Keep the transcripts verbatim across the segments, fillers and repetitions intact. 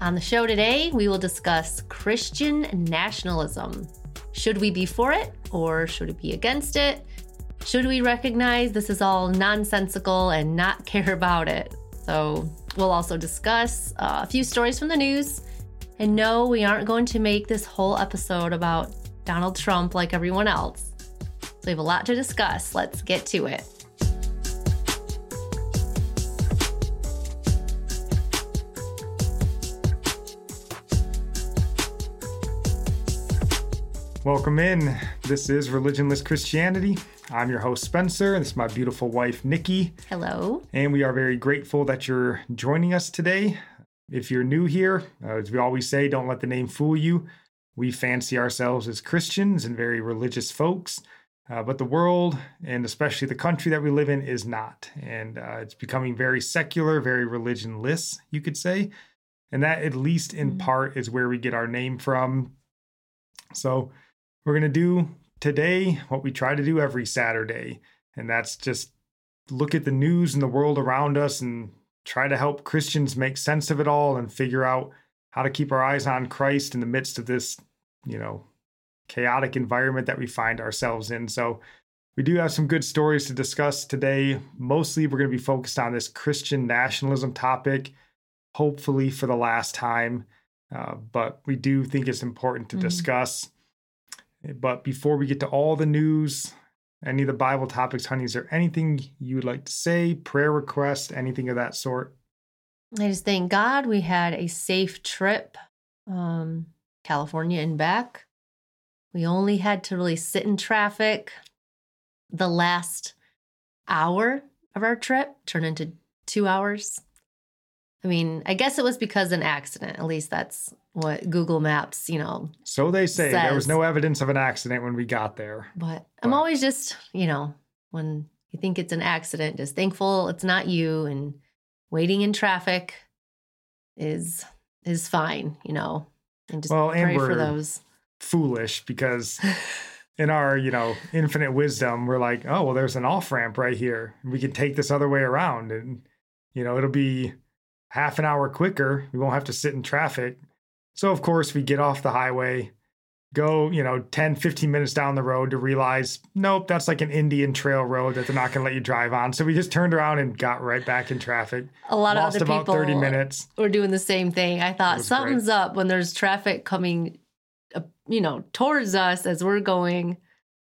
On the show today, we will discuss Christian nationalism. Should we be for it or should we be against it? Should we recognize this is all nonsensical and not care about it? So we'll also discuss uh, a few stories from the news. And no, we aren't going to make this whole episode about Donald Trump like everyone else. So we have a lot to discuss. Let's get to it. Welcome in. This is Religionless Christianity. I'm your host, Spencer, and this is my beautiful wife, Nikki. Hello. And we are very grateful that you're joining us today. If you're new here, uh, as we always say, don't let the name fool you. We fancy ourselves as Christians and very religious folks, uh, but the world, and especially the country that we live in, is not. And uh, it's becoming very secular, very religionless, you could say. And that, at least in mm-hmm. part, is where we get our name from. So we're going to do today what we try to do every Saturday, and that's just look at the news and the world around us and try to help Christians make sense of it all and figure out how to keep our eyes on Christ in the midst of this, you know, chaotic environment that we find ourselves in. So we do have some good stories to discuss today. Mostly we're going to be focused on this Christian nationalism topic, hopefully for the last time, uh, but we do think it's important to mm-hmm. discuss. But before we get to all the news, any of the Bible topics, honey, is there anything you would like to say, prayer request, anything of that sort? I just thank God we had a safe trip, um, California and back. We only had to really sit in traffic. The last hour of our trip turned into two hours. I mean, I guess it was because of an accident. At least that's what Google Maps, you know, So they say. says. There was no evidence of an accident when we got there. But I'm But- always just, you know, when you think it's an accident, just thankful it's not you. And waiting in traffic is is fine, you know, and just Well, and pray for we're- those. Foolish, because in our, you know, infinite wisdom, we're like, oh, well, there's an off-ramp right here. We can take this other way around and, you know, it'll be half an hour quicker. We won't have to sit in traffic. So, of course, we get off the highway, go, you know, ten, fifteen minutes down the road to realize, nope, that's like an Indian trail road that they're not going to let you drive on. So we just turned around and got right back in traffic. A lot Lost of other about people thirty minutes. were doing the same thing. I thought was something's up when there's traffic coming, uh, you know, towards us as we're going,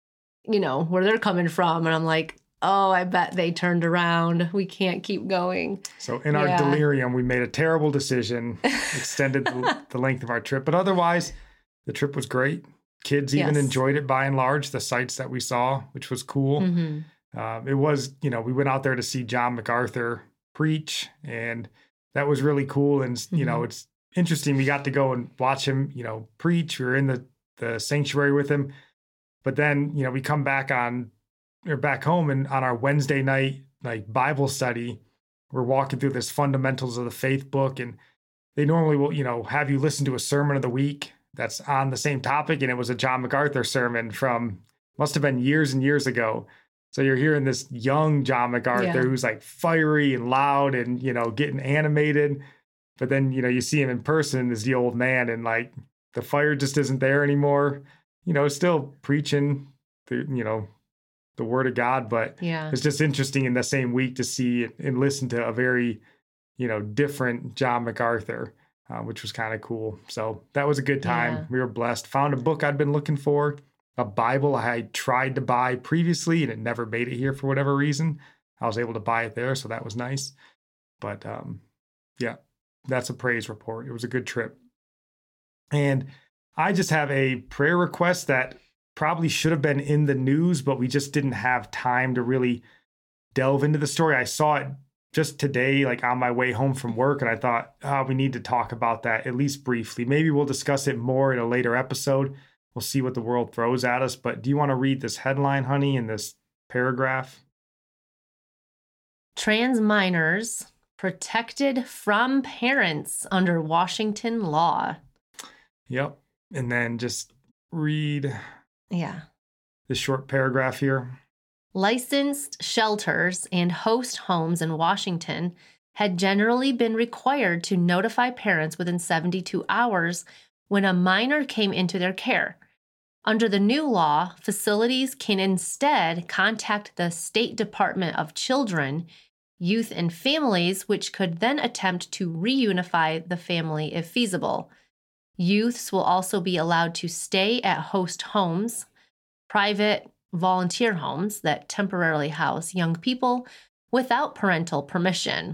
you know, where they're coming from. And I'm like, oh, I bet they turned around. We can't keep going. So in our Yeah. delirium, we made a terrible decision, extended the, the length of our trip. But otherwise, the trip was great. Kids even Yes. enjoyed it by and large, the sights that we saw, which was cool. Mm-hmm. Um, it was, you know, we went out there to see John MacArthur preach, and that was really cool. And, you know, Mhm. it's interesting. We got to go and watch him, you know, preach. We were in the, the sanctuary with him. But then, you know, we come back on or back home, and on our Wednesday night, like Bible study, we're walking through this Fundamentals of the Faith book. And they normally will, you know, have you listen to a sermon of the week that's on the same topic. And it was a John MacArthur sermon from, must have been years and years ago. So you're hearing this young John MacArthur Yeah. who's like fiery and loud and, you know, getting animated. But then, you know, you see him in person as the old man, and like the fire just isn't there anymore. You know, still preaching the, you know, the word of God, but Yeah. it's just interesting in the same week to see and listen to a very, you know, different John MacArthur, uh, which was kind of cool. So that was a good time. Yeah. We were blessed. Found a book I'd been looking for, a Bible I had tried to buy previously, and it never made it here for whatever reason. I was able to buy it there, so that was nice. But um, yeah, that's a praise report. It was a good trip. And I just have a prayer request that probably should have been in the news, but we just didn't have time to really delve into the story. I saw it just today, like on my way home from work, and I thought, oh, we need to talk about that at least briefly. Maybe we'll discuss it more in a later episode. We'll see what the world throws at us. But do you want to read this headline, honey, in this paragraph? Trans minors protected from parents under Washington law. Yep. And then just read Yeah. this short paragraph here. Licensed shelters and host homes in Washington had generally been required to notify parents within seventy-two hours when a minor came into their care. Under the new law, facilities can instead contact the State Department of Children, Youth, and Families, which could then attempt to reunify the family if feasible. Youths will also be allowed to stay at host homes, private volunteer homes that temporarily house young people without parental permission.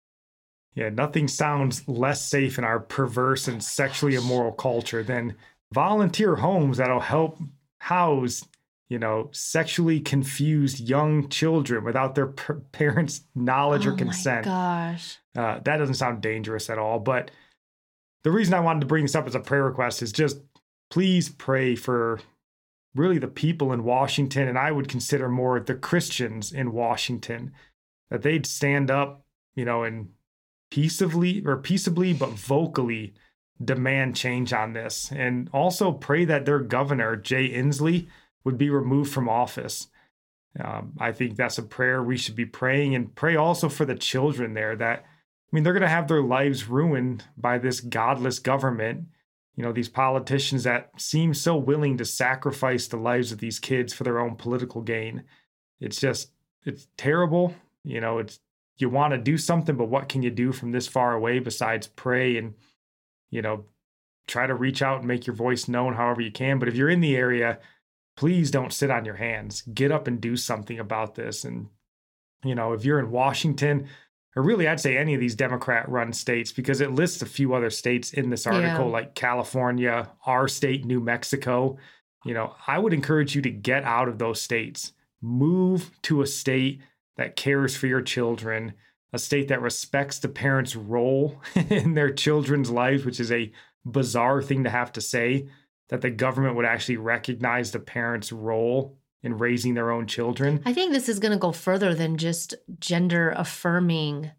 Yeah, nothing sounds less safe in our perverse and sexually immoral culture than volunteer homes that'll help house, you know, sexually confused young children without their p- parents' knowledge oh or consent. My gosh. Uh, that doesn't sound dangerous at all. But the reason I wanted to bring this up as a prayer request is just please pray for really the people in Washington, and I would consider more the Christians in Washington, that they'd stand up, you know, and peaceably or peaceably, but vocally demand change on this. And also pray that their governor, Jay Inslee, would be removed from office. Um, I think that's a prayer we should be praying, and pray also for the children there that, I mean, they're going to have their lives ruined by this godless government. You know, these politicians that seem so willing to sacrifice the lives of these kids for their own political gain. It's just, it's terrible. You know, it's, you want to do something, but what can you do from this far away besides pray and, you know, try to reach out and make your voice known however you can. But if you're in the area, please don't sit on your hands. Get up and do something about this. And, you know, if you're in Washington, or really I'd say any of these Democrat-run states, because it lists a few other states in this article, Yeah. like California, our state, New Mexico. You know, I would encourage you to get out of those states. Move to a state that cares for your children, a state that respects the parents' role in their children's lives, which is a bizarre thing to have to say, that the government would actually recognize the parents' role in raising their own children. I think this is going to go further than just gender affirming.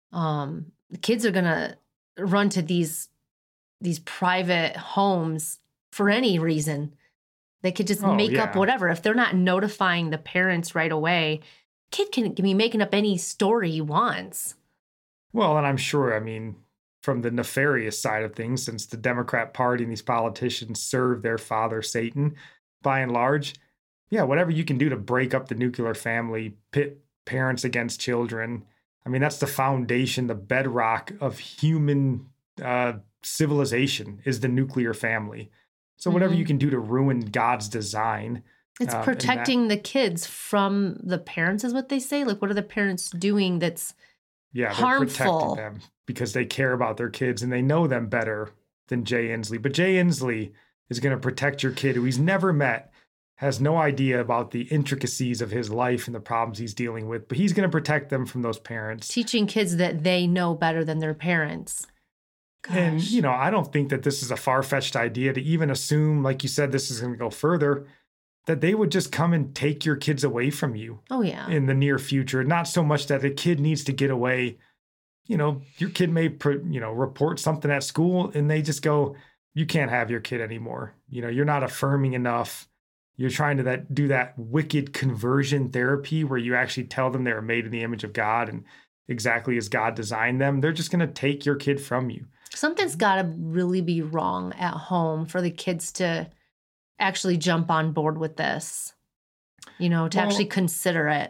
Um, the kids are going to run to these these private homes for any reason. They could just Oh, make yeah. up whatever. If they're not notifying the parents right away, kid can, can be making up any story he wants. Well, and I'm sure, I mean, from the nefarious side of things, since the Democrat Party and these politicians serve their father, Satan, by and large, yeah, whatever you can do to break up the nuclear family, pit parents against children. I mean, that's the foundation, the bedrock of human uh, civilization is the nuclear family. So whatever Mhm. you can do to ruin God's design. It's um, and protecting that- the kids from the parents, is what they say. Like, what are the parents doing that's Yeah, they're harmful? protecting them because they care about their kids and they know them better than Jay Inslee. But Jay Inslee is going to protect your kid who he's never met, has no idea about the intricacies of his life and the problems he's dealing with, but he's going to protect them from those parents. teaching kids that they know better than their parents? And, Gosh. you know, I don't think that this is a far-fetched idea to even assume, like you said, this is going to go further, that they would just come and take your kids away from you Oh, yeah. in the near future. Not so much that a kid needs to get away. You know, your kid may, pr- you know, report something at school and they just go, you can't have your kid anymore. You know, you're not affirming enough. You're trying to that do that wicked conversion therapy where you actually tell them they're made in the image of God and exactly as God designed them. They're just going to take your kid from you. Something's got to really be wrong at home for the kids to actually jump on board with this, you know, to Well- actually consider it.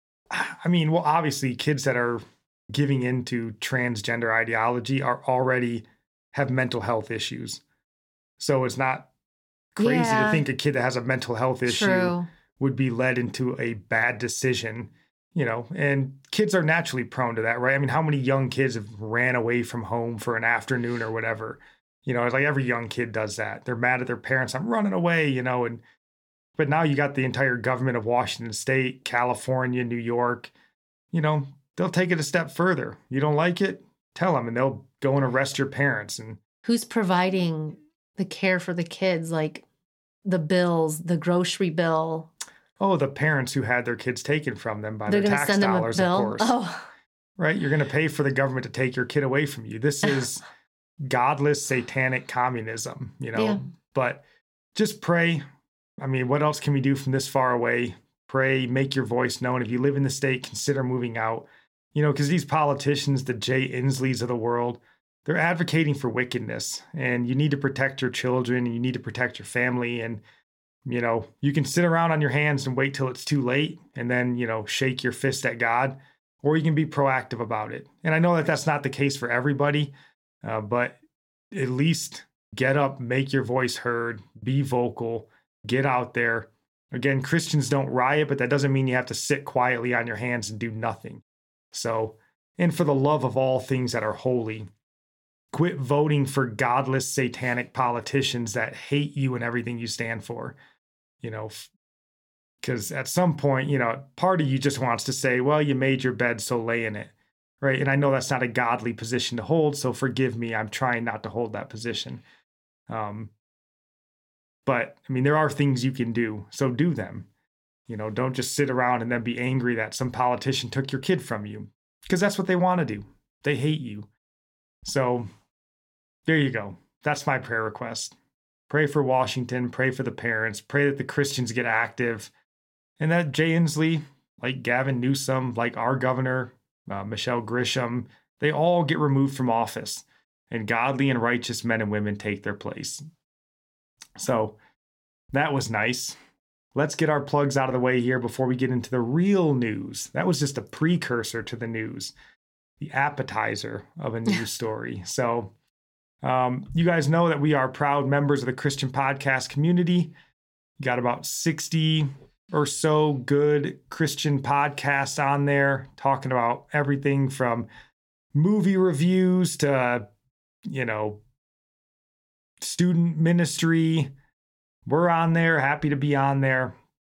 I mean, well, obviously, kids that are giving into transgender ideology are already have mental health issues. So it's not crazy Yeah. to think a kid that has a mental health issue True. would be led into a bad decision, you know, and kids are naturally prone to that, right? I mean, how many young kids have ran away from home for an afternoon or whatever? You know, it's like every young kid does that. They're mad at their parents. I'm running away, you know, and but now you got the entire government of Washington State, California, New York, you know, they'll take it a step further. You don't like it? Tell them, and they'll go and arrest your parents. And Who's providing the care for the kids, like the bills, the grocery bill? oh, the parents who had their kids taken from them by They're their going to tax send them a dollars, of bill. course. Oh, Right? You're going to pay for the government to take your kid away from you. This is godless, satanic communism, you know. Yeah. But just pray. I mean, what else can we do from this far away? Pray, make your voice known. If you live in the state, consider moving out. You know, because these politicians, the Jay Insleys of the world, they're advocating for wickedness, and you need to protect your children and you need to protect your family. And, you know, you can sit around on your hands and wait till it's too late and then, you know, shake your fist at God, or you can be proactive about it. And I know that that's not the case for everybody, uh, but at least get up, make your voice heard, be vocal, get out there. Again, Christians don't riot, but that doesn't mean you have to sit quietly on your hands and do nothing. So, and for the love of all things that are holy, quit voting for godless, satanic politicians that hate you and everything you stand for. You know, because at some point, you know, part of you just wants to say, well, you made your bed, so lay in it, right? And I know that's not a godly position to hold, so forgive me. I'm trying not to hold that position. Um, but, I mean, there are things you can do, so do them. You know, don't just sit around and then be angry that some politician took your kid from you, because that's what they want to do. They hate you. So there you go. That's my prayer request. Pray for Washington, pray for the parents, pray that the Christians get active, and that Jay Inslee, like Gavin Newsom, like our governor, uh, Michelle Grisham, they all get removed from office and godly and righteous men and women take their place. So that was nice. Let's get our plugs out of the way here before we get into the real news. That was just a precursor to the news, the appetizer of a news story. So um, you guys know that we are proud members of the Christian podcast community. We got about sixty or so good Christian podcasts on there talking about everything from movie reviews to, you know, student ministry. We're on there, happy to be on there.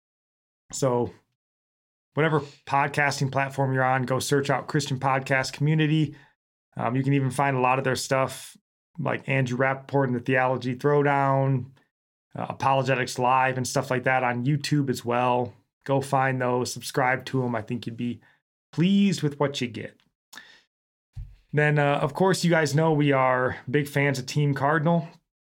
So whatever podcasting platform you're on, go search out Christian Podcast Community. Um, you can even find a lot of their stuff like Andrew Rappaport and the Theology Throwdown, uh, Apologetics Live and stuff like that on YouTube as well. Go find those, subscribe to them. I think you'd be pleased with what you get. Then, uh, of course, you guys know we are big fans of Team Cardinal.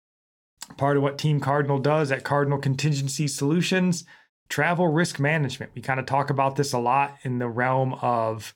Part of what Team Cardinal does at Cardinal Contingency Solutions, travel risk management. We kind of talk about this a lot in the realm of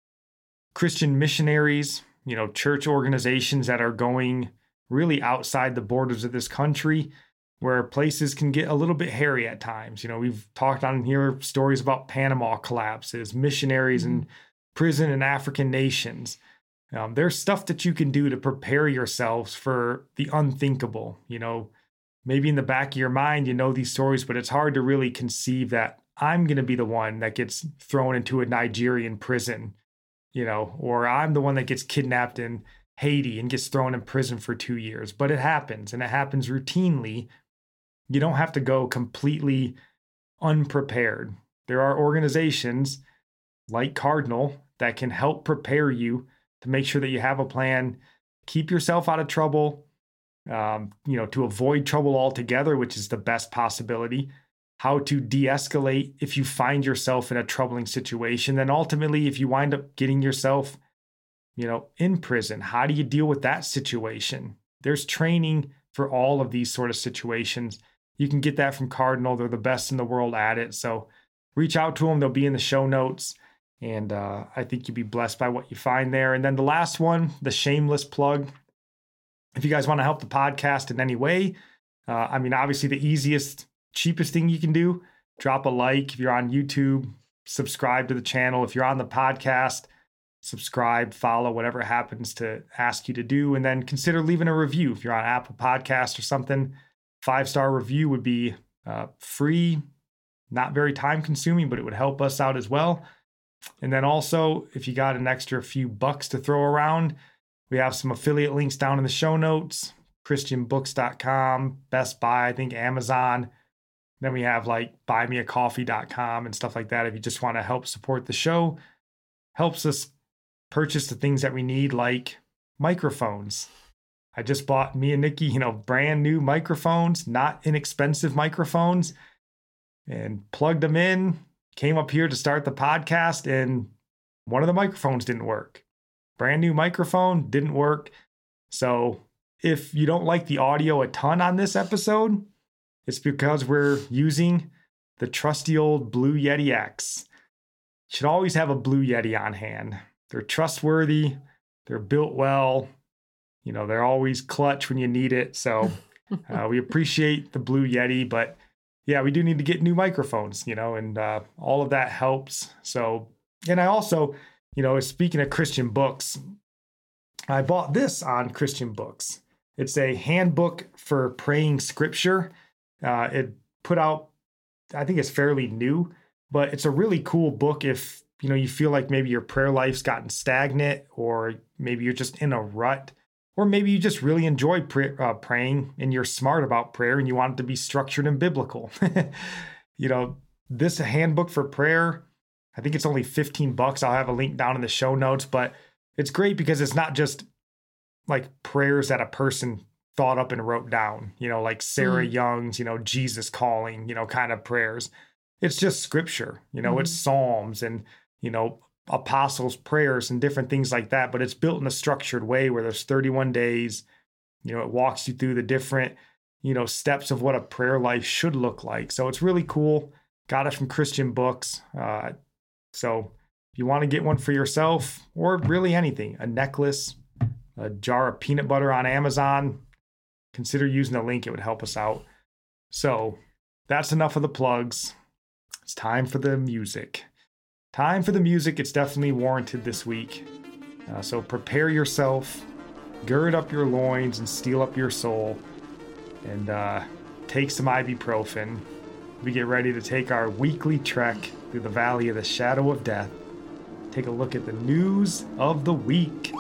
Christian missionaries, you know, church organizations that are going really outside the borders of this country, where places can get a little bit hairy at times. You know, we've talked on here stories about Panama collapses, missionaries in prison in African nations. Um, there's stuff that you can do to prepare yourselves for the unthinkable. You know, maybe in the back of your mind, you know these stories, but it's hard to really conceive that I'm going to be the one that gets thrown into a Nigerian prison, you know, or I'm the one that gets kidnapped in Haiti and gets thrown in prison for two years. But it happens, and it happens routinely. You don't have to go completely unprepared. There are organizations like Cardinal that can help prepare you to make sure that you have a plan, keep yourself out of trouble, um, you know, to avoid trouble altogether, which is the best possibility, how to de-escalate if you find yourself in a troubling situation. Then ultimately, if you wind up getting yourself, you know, in prison, how do you deal with that situation? There's training for all of these sort of situations. You can get that from Cardinal. They're the best in the world at it. So reach out to them. They'll be in the show notes. And uh, I think you'll be blessed by what you find there. And then the last one, the shameless plug. If you guys want to help the podcast in any way, uh, I mean, obviously the easiest, cheapest thing you can do, drop a like. If you're on YouTube, subscribe to the channel. If you're on the podcast, subscribe, follow, whatever it happens to ask you to do. And then consider leaving a review. If you're on Apple Podcasts or something, five-star review would be uh, free, not very time consuming, but it would help us out as well. And then also, if you got an extra few bucks to throw around, we have some affiliate links down in the show notes, christian books dot com, Best Buy, I think Amazon. Then we have like buy me a coffee dot com and stuff like that. If you just want to help support the show, helps us purchase the things that we need, like microphones. I just bought me and Nikki, you know, brand new microphones, not inexpensive microphones, and plugged them in. Came up here to start the podcast, and one of the microphones didn't work. Brand new microphone, didn't work. So if you don't like the audio a ton on this episode, it's because we're using the trusty old Blue Yeti X. You should always have a Blue Yeti on hand. They're trustworthy. They're built well. You know, they're always clutch when you need it. So uh, we appreciate the Blue Yeti, but yeah, we do need to get new microphones, you know, and uh, all of that helps. So, and I also, you know, speaking of Christian books, I bought this on Christian Books. It's a handbook for praying scripture. Uh, it put out, I think it's fairly new, but it's a really cool book if, you know, you feel like maybe your prayer life's gotten stagnant, or maybe you're just in a rut, or maybe you just really enjoy pray, uh, praying and you're smart about prayer and you want it to be structured and biblical. You know, this handbook for prayer, I think it's only fifteen bucks. I'll have a link down in the show notes, but it's great because it's not just like prayers that a person thought up and wrote down, you know, like Sarah mm. Young's, you know, Jesus calling, you know, kind of prayers. It's just scripture, you know, mm. it's Psalms and, you know, apostles' prayers and different things like that. But it's built in a structured way where there's thirty-one days, you know, it walks you through the different, you know, steps of what a prayer life should look like. So it's really cool. Got it from Christian Books. Uh, so if you want to get one for yourself, or really anything, a necklace, a jar of peanut butter on Amazon, consider using the link. It would help us out. So that's enough of the plugs. It's time for the music. Time for the music. It's definitely warranted this week. Uh, so prepare yourself, gird up your loins and steel up your soul, and uh, take some ibuprofen. We get ready to take our weekly trek through the valley of the shadow of death. Take a look at the news of the week.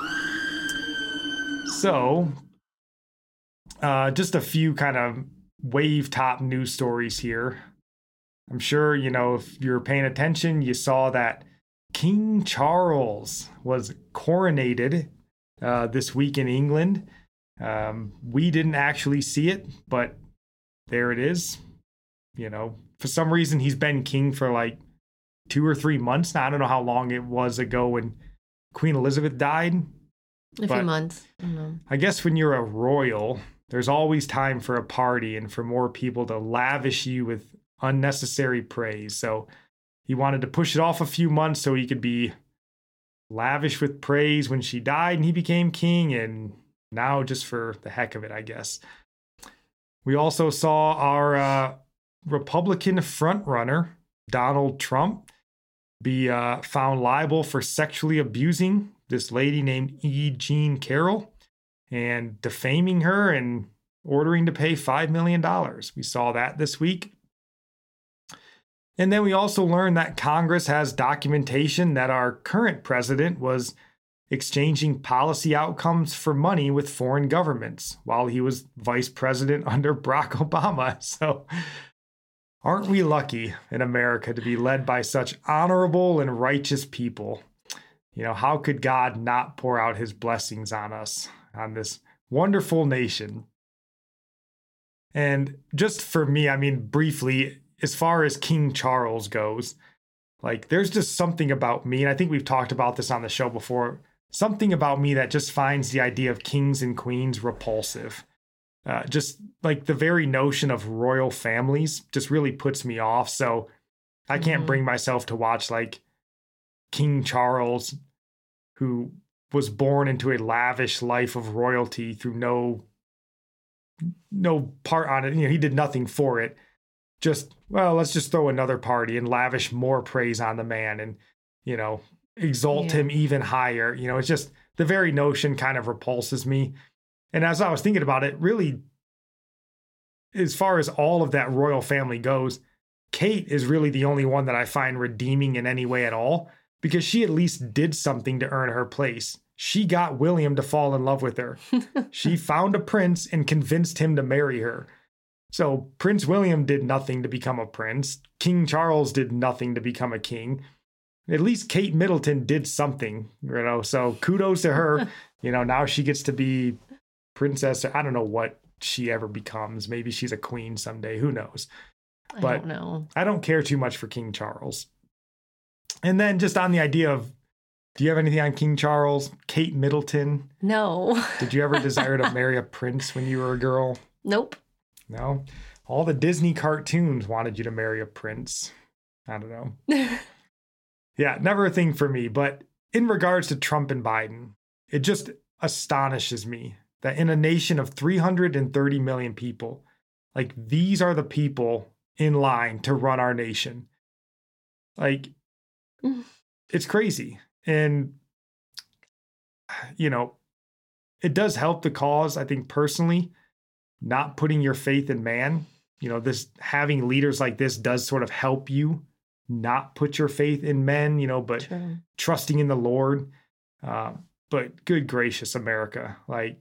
So, uh, just a few kind of wave top news stories here. I'm sure, you know, if you're paying attention, you saw that King Charles was coronated uh, this week in England. Um, we didn't actually see it, but there it is. You know, for some reason, he's been king for like two or three months now. I don't know how long it was ago when Queen Elizabeth died. A few months. I don't know. I guess when you're a royal, there's always time for a party and for more people to lavish you with unnecessary praise. So he wanted to push it off a few months so he could be lavish with praise when she died and he became king. And now just for the heck of it, I guess. We also saw our uh, Republican frontrunner, Donald Trump, be uh, found liable for sexually abusing this lady named E. Jean Carroll and defaming her and ordering to pay five million dollars. We saw that this week. And then we also learned that Congress has documentation that our current president was exchanging policy outcomes for money with foreign governments while he was vice president under Barack Obama. So aren't we lucky in America to be led by such honorable and righteous people? You know, how could God not pour out his blessings on us, on this wonderful nation? And just for me, I mean, briefly, as far as King Charles goes, like there's just something about me, and I think we've talked about this on the show before, something about me that just finds the idea of kings and queens repulsive. Uh, just like the very notion of royal families just really puts me off. So I can't mm-hmm. bring myself to watch like King Charles, who was born into a lavish life of royalty through no no part on it. You know, he did nothing for it. Just, well, let's just throw another party and lavish more praise on the man and, you know, exalt yeah. him even higher. You know, it's just the very notion kind of repulses me. And as I was thinking about it, really, as far as all of that royal family goes, Kate is really the only one that I find redeeming in any way at all, because she at least did something to earn her place. She got William to fall in love with her. She found a prince and convinced him to marry her. So Prince William did nothing to become a prince. King Charles did nothing to become a king. At least Kate Middleton did something, you know, so kudos to her. You know, now she gets to be princess. I don't know what she ever becomes. Maybe she's a queen someday. Who knows? But I don't know. I don't care too much for King Charles. And then just on the idea of, do you have anything on King Charles? Kate Middleton? No. Did you ever desire to marry a prince when you were a girl? Nope. No? All the Disney cartoons wanted you to marry a prince. I don't know. Yeah, never a thing for me. But in regards to Trump and Biden, it just astonishes me that in a nation of three hundred thirty million people, like these are the people in line to run our nation. Like, it's crazy. And, you know, it does help the cause, I think, personally, not putting your faith in man. You know, this having leaders like this does sort of help you not put your faith in men, you know, but True. trusting in the Lord. Uh, but good gracious, America. Like,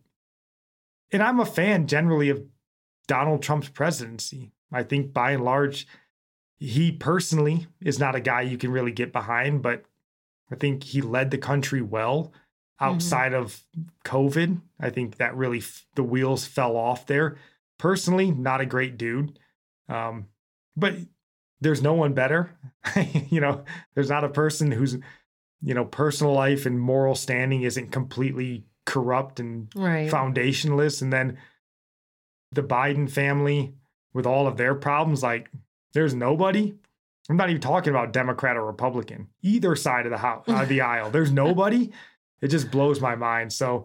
and I'm a fan generally of Donald Trump's presidency. I think by and large, he personally is not a guy you can really get behind, but I think he led the country well outside mm-hmm. of COVID. I think that really, f- the wheels fell off there. Personally, not a great dude. Um, but there's no one better. You know, there's not a person whose, you know, personal life and moral standing isn't completely corrupt and right. foundationless. And then the Biden family with all of their problems, like there's nobody. I'm not even talking about Democrat or Republican, either side of the house, uh, the aisle. There's nobody. It just blows my mind. So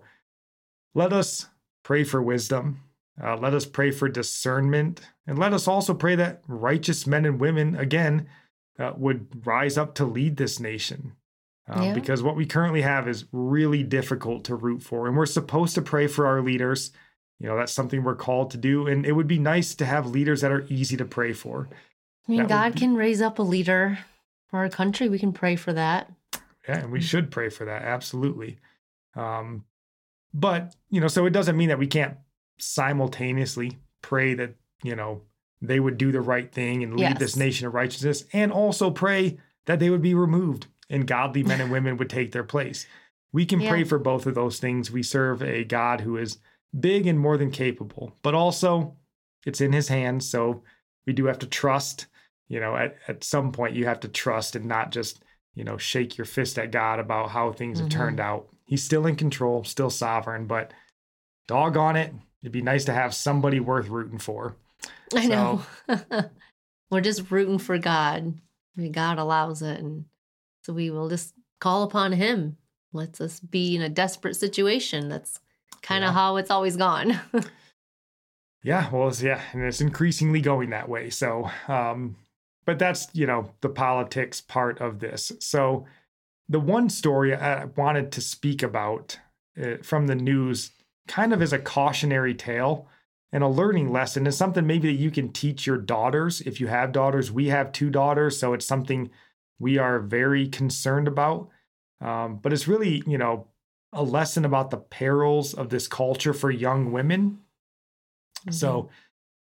let us pray for wisdom. Uh, let us pray for discernment. And let us also pray that righteous men and women, again, uh, would rise up to lead this nation. Uh, yeah. Because what we currently have is really difficult to root for. And we're supposed to pray for our leaders. You know, that's something we're called to do. And it would be nice to have leaders that are easy to pray for. I mean, That God be- can raise up a leader for our country. We can pray for that. Yeah, and we should pray for that. Absolutely. Um, but, you know, so it doesn't mean that we can't simultaneously pray that, you know, they would do the right thing and lead Yes. this nation of righteousness, and also pray that they would be removed and godly men and women would take their place. We can Yeah. pray for both of those things. We serve a God who is big and more than capable, but also it's in his hands. So we do have to trust, you know, at, at some point you have to trust and not just, you know, shake your fist at God about how things have Mm-hmm. turned out. He's still in control, still sovereign, but doggone it, it'd be nice to have somebody worth rooting for. I So- know. We're just rooting for God. I mean, God allows it. And so we will just call upon him. Lets us be in a desperate situation. That's kind of Yeah. how it's always gone. Yeah, well, it's, yeah, and it's increasingly going that way. So, um, but that's, you know, the politics part of this. So the one story I wanted to speak about uh, from the news kind of as a cautionary tale and a learning lesson is something maybe that you can teach your daughters. If you have daughters, we have two daughters, so it's something we are very concerned about. Um, but it's really, you know, a lesson about the perils of this culture for young women. Mm-hmm. So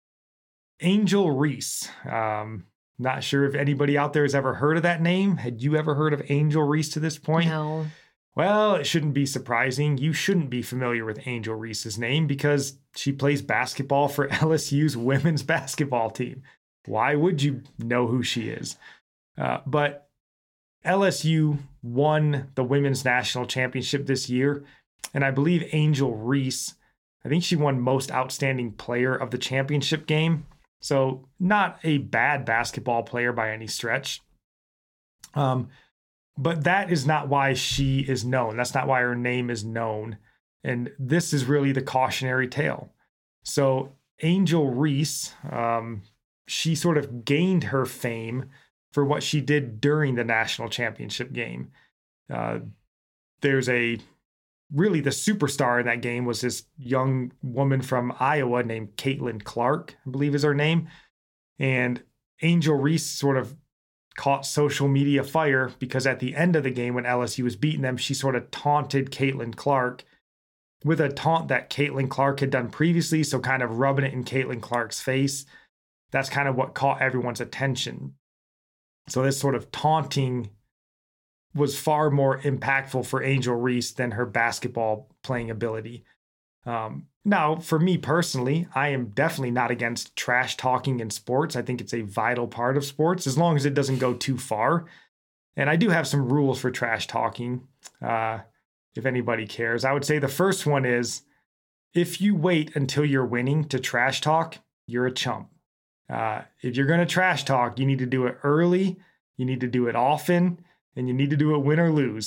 Angel Reese, um, not sure if anybody out there has ever heard of that name. Had you ever heard of Angel Reese to this point? No. Well, it shouldn't be surprising. You shouldn't be familiar with Angel Reese's name because she plays basketball for L S U's women's basketball team. Why would you know who she is? Uh, but L S U won the women's national championship this year. And I believe Angel Reese, I think she won most outstanding player of the championship game. So not a bad basketball player by any stretch. Um, but that is not why she is known. That's not why her name is known. And this is really the cautionary tale. So Angel Reese, um, she sort of gained her fame for what she did during the national championship game. Uh, there's a really the superstar in that game was this young woman from Iowa named Caitlin Clark, I believe is her name. And Angel Reese sort of caught social media fire because at the end of the game when L S U was beating them, she sort of taunted Caitlin Clark with a taunt that Caitlin Clark had done previously. So kind of rubbing it in Caitlin Clark's face. That's kind of what caught everyone's attention. So this sort of taunting was far more impactful for Angel Reese than her basketball playing ability. Um, now, for me personally, I am definitely not against trash talking in sports. I think it's a vital part of sports as long as it doesn't go too far. And I do have some rules for trash talking, uh, if anybody cares. I would say the first one is if you wait until you're winning to trash talk, you're a chump. Uh, if you're going to trash talk, you need to do it early, you need to do it often, and you need to do it win or lose.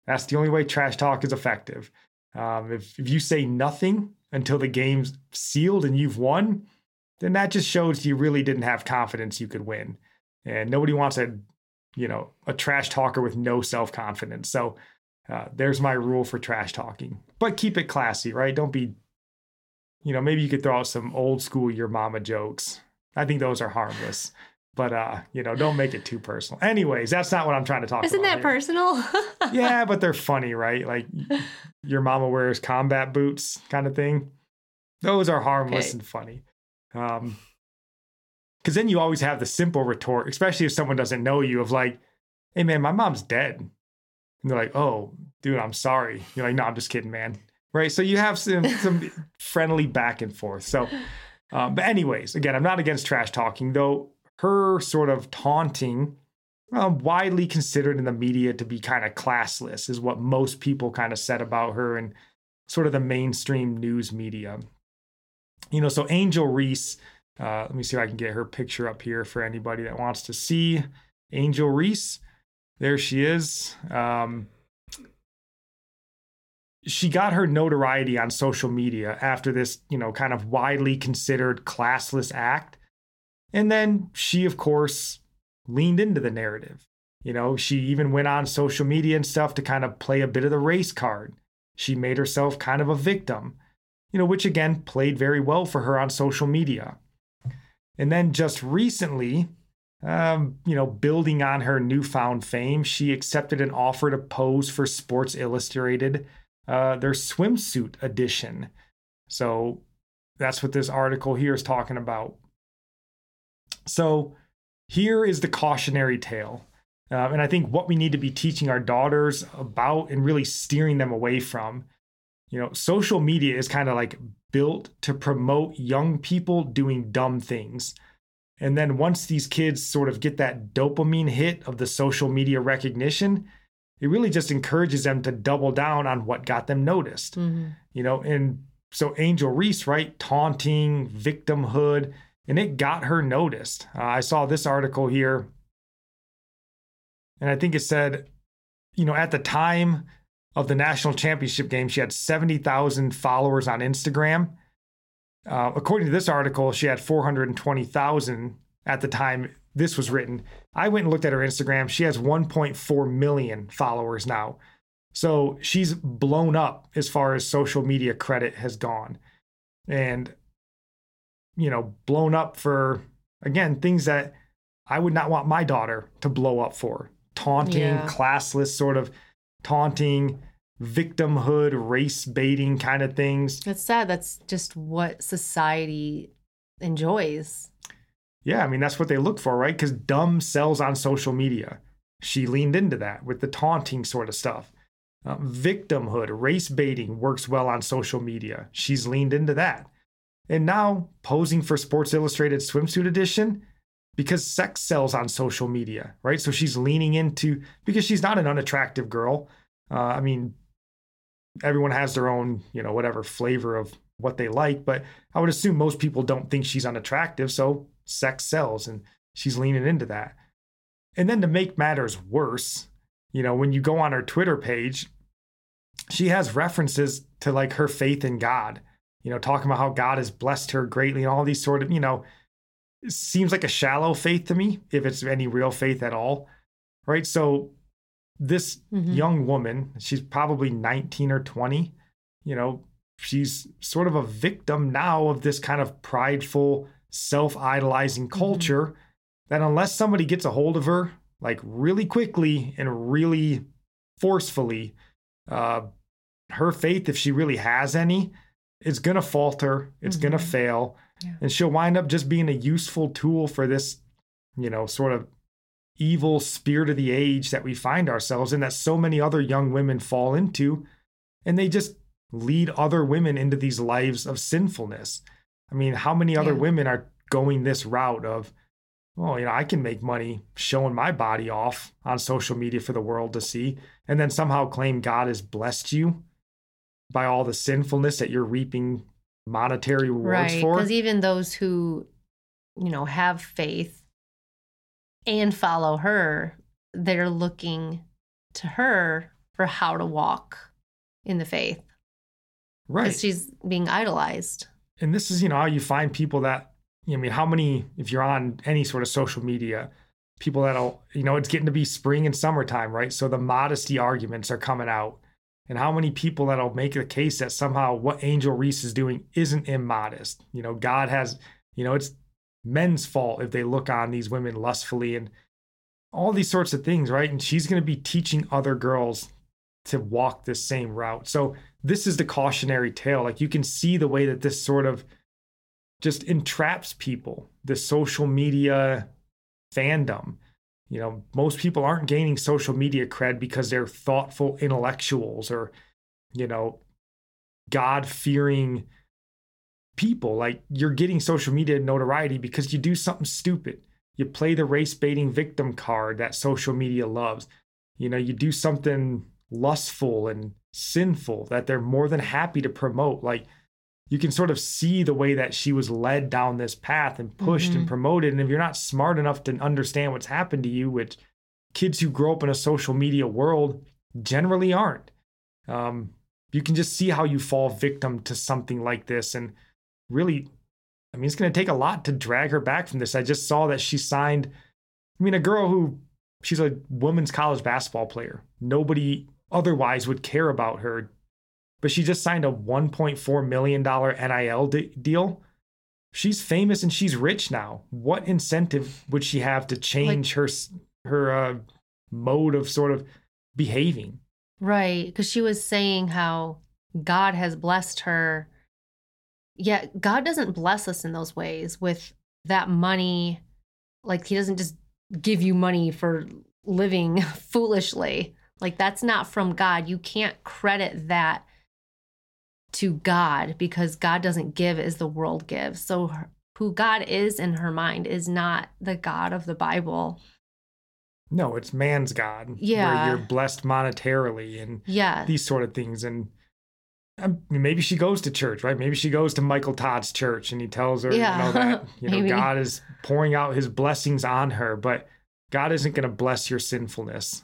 That's the only way trash talk is effective. Um, if, if you say nothing until the game's sealed and you've won, then that just shows you really didn't have confidence you could win. And nobody wants a, you know, a trash talker with no self-confidence. So uh, there's my rule for trash talking. But keep it classy, right? Don't be, you know, maybe you could throw out some old school your mama jokes. I think those are harmless. But, uh, you know, don't make it too personal. Anyways, that's not what I'm trying to talk Isn't about. Isn't that personal? Yeah, but they're funny, right? Like your mama wears combat boots kind of thing. Those are harmless okay. and funny. Um, because then you always have the simple retort, especially if someone doesn't know you, of like, hey, man, my mom's dead. And they're like, oh, dude, I'm sorry. You're like, no, I'm just kidding, man. Right? So you have some, some friendly back and forth. So, um, but anyways, again, I'm not against trash talking, though. Her sort of taunting, um, widely considered in the media to be kind of classless, is what most people kind of said about her in sort of the mainstream news media. You know, so Angel Reese, uh, let me see if I can get her picture up here for anybody that wants to see Angel Reese. There she is. Um, she got her notoriety on social media after this, you know, kind of widely considered classless act. And then she, of course, leaned into the narrative. You know, she even went on social media and stuff to kind of play a bit of the race card. She made herself kind of a victim, you know, which again played very well for her on social media. And then just recently, um, you know, building on her newfound fame, she accepted an offer to pose for Sports Illustrated, uh, their swimsuit edition. So that's what this article here is talking about. So here is the cautionary tale. Uh, and I think what we need to be teaching our daughters about and really steering them away from, you know, social media is kind of like built to promote young people doing dumb things. And then once these kids sort of get that dopamine hit of the social media recognition, it really just encourages them to double down on what got them noticed. Mm-hmm. You know, and so Angel Reese, right, taunting, victimhood, and it got her noticed. Uh, I saw this article here, and I think it said, you know, at the time of the national championship game, she had seventy thousand followers on Instagram. Uh, according to this article, she had four hundred twenty thousand at the time this was written. I went and looked at her Instagram. She has one point four million followers now. So she's blown up as far as social media credit has gone. And you know, blown up for, again, things that I would not want my daughter to blow up for. Taunting, yeah. classless sort of taunting, victimhood, race baiting kind of things. It's sad. That's just what society enjoys. Yeah, I mean, that's what they look for, right? Because dumb sells on social media. She leaned into that with the taunting sort of stuff. Uh, victimhood, race baiting works well on social media. She's leaned into that. And now posing for Sports Illustrated swimsuit edition because sex sells on social media, right? So she's leaning into, because she's not an unattractive girl. Uh, I mean, everyone has their own, you know, whatever flavor of what they like, but I would assume most people don't think she's unattractive. So sex sells and she's leaning into that. And then to make matters worse, you know, when you go on her Twitter page, she has references to like her faith in God. You know, talking about how God has blessed her greatly and all these sort of, you know, it seems like a shallow faith to me, if it's any real faith at all, right? So this mm-hmm. young woman, she's probably nineteen or twenty, you know, she's sort of a victim now of this kind of prideful, self-idolizing culture mm-hmm. that unless somebody gets a hold of her, like really quickly and really forcefully, uh, her faith, if she really has any, it's going to falter. It's mm-hmm. going to fail. Yeah. And she'll wind up just being a useful tool for this, you know, sort of evil spirit of the age that we find ourselves in, that so many other young women fall into. And they just lead other women into these lives of sinfulness. I mean, how many other yeah. women are going this route of, well, you know, I can make money showing my body off on social media for the world to see, and then somehow claim God has blessed you by all the sinfulness that you're reaping monetary rewards right, for. Because even those who, you know, have faith and follow her, they're looking to her for how to walk in the faith. Right. Because she's being idolized. And this is, you know, how you find people that, I mean, how many, if you're on any sort of social media, people that'll, you know, it's getting to be spring and summertime, right? So the modesty arguments are coming out. And how many people that'll make the case that somehow what Angel Reese is doing isn't immodest. You know, God has, you know, it's men's fault if they look on these women lustfully and all these sorts of things, right? And she's going to be teaching other girls to walk this same route. So this is the cautionary tale. Like, you can see the way that this sort of just entraps people, the social media fandom. You know, most people aren't gaining social media cred because they're thoughtful intellectuals or, you know, God-fearing people. Like, you're getting social media notoriety because you do something stupid. You play the race-baiting victim card that social media loves. You know, you do something lustful and sinful that they're more than happy to promote. Like, you can sort of see the way that she was led down this path and pushed mm-hmm. and promoted. And if you're not smart enough to understand what's happened to you, which kids who grow up in a social media world generally aren't, um, you can just see how you fall victim to something like this. And really, I mean, it's going to take a lot to drag her back from this. I just saw that she signed, I mean, a girl who, she's a women's college basketball player. Nobody otherwise would care about her. But she just signed a one point four million dollars N I L de- deal. She's famous and she's rich now. What incentive would she have to change like, her her uh, mode of sort of behaving? Right, because she was saying how God has blessed her. Yet God doesn't bless us in those ways with that money. Like, he doesn't just give you money for living foolishly. Like, that's not from God. You can't credit that to God because God doesn't give as the world gives. So who God is in her mind is not the God of the Bible. No, it's man's God. Yeah. Where you're blessed monetarily and yeah. these sort of things. And I mean, maybe she goes to church, right? Maybe she goes to Michael Todd's church and he tells her, yeah. you know, that you know, God is pouring out his blessings on her, but God isn't going to bless your sinfulness.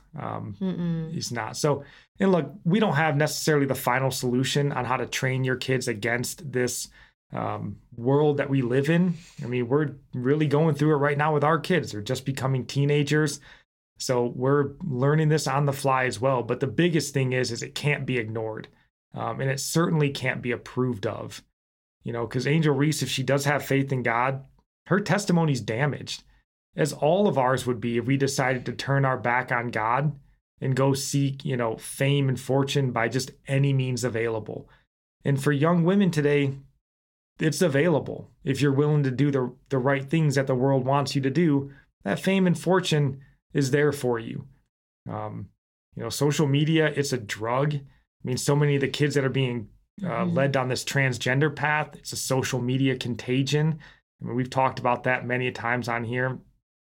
Um, he's not. So, and look, we don't have necessarily the final solution on how to train your kids against this um, world that we live in. I mean, we're really going through it right now with our kids. They're just becoming teenagers. So we're learning this on the fly as well. But the biggest thing is, is it can't be ignored. Um, and it certainly can't be approved of, you know, because Angel Reese, if she does have faith in God, her testimony's damaged, as all of ours would be if we decided to turn our back on God and go seek, you know, fame and fortune by just any means available. And for young women today, it's available. If you're willing to do the, the right things that the world wants you to do, that fame and fortune is there for you. Um, you know, social media, it's a drug. I mean, so many of the kids that are being uh, mm-hmm. led down this transgender path, it's a social media contagion. I mean, we've talked about that many times on here.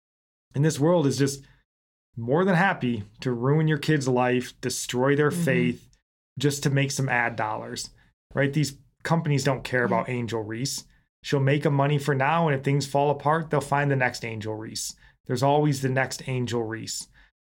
And this world is just more than happy to ruin your kid's life, destroy their mm-hmm. faith, just to make some ad dollars, right? These companies don't care about mm-hmm. Angel Reese. She'll make them money for now, and if things fall apart, they'll find the next Angel Reese. There's always the next Angel Reese.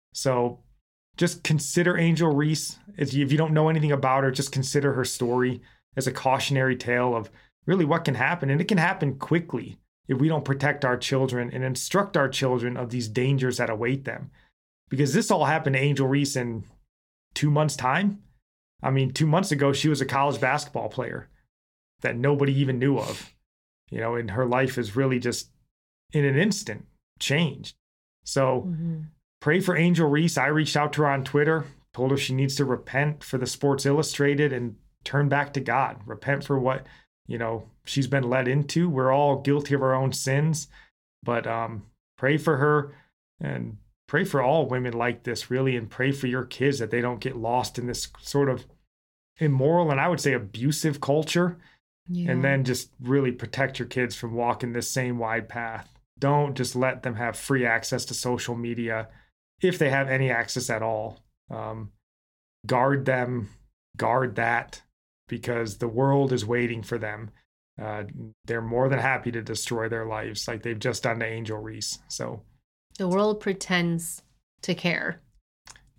So just consider Angel Reese. If you, if you don't know anything about her, just consider her story as a cautionary tale of really what can happen. And it can happen quickly if we don't protect our children and instruct our children of these dangers that await them. Because this all happened to Angel Reese in two months' time. I mean, two months ago, she was a college basketball player that nobody even knew of. You know, and her life is really just in an instant changed. So mm-hmm. pray for Angel Reese. I reached out to her on Twitter, told her she needs to repent for the Sports Illustrated and turn back to God. Repent for what, you know, she's been led into. We're all guilty of our own sins, but um, pray for her and pray for all women like this, really, and pray for your kids that they don't get lost in this sort of immoral and I would say abusive culture. Yeah. And then just really protect your kids from walking this same wide path. Don't just let them have free access to social media if they have any access at all. Um, guard them, guard that, because the world is waiting for them. Uh, they're more than happy to destroy their lives like they've just done to Angel Reese. So the world pretends to care.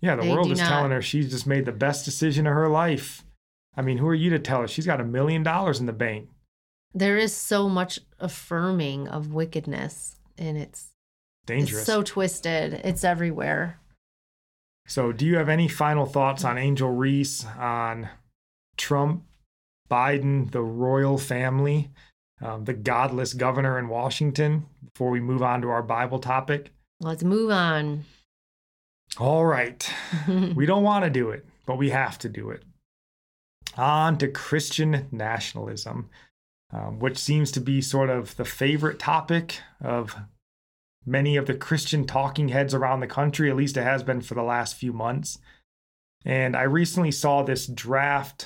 Yeah, the They world do is not. telling her she's just made the best decision of her life. I mean, who are you to tell her? She's got a million dollars in the bank. There is so much affirming of wickedness, and it's Dangerous. It's so twisted. It's everywhere. So do you have any final thoughts on Angel Reese, on Trump, Biden, the royal family, um, the godless governor in Washington, before we move on to our Bible topic? Let's move on. All right. We don't want to do it, but we have to do it. On to Christian nationalism, um, which seems to be sort of the favorite topic of many of the Christian talking heads around the country. At least it has been for the last few months. And I recently saw this draft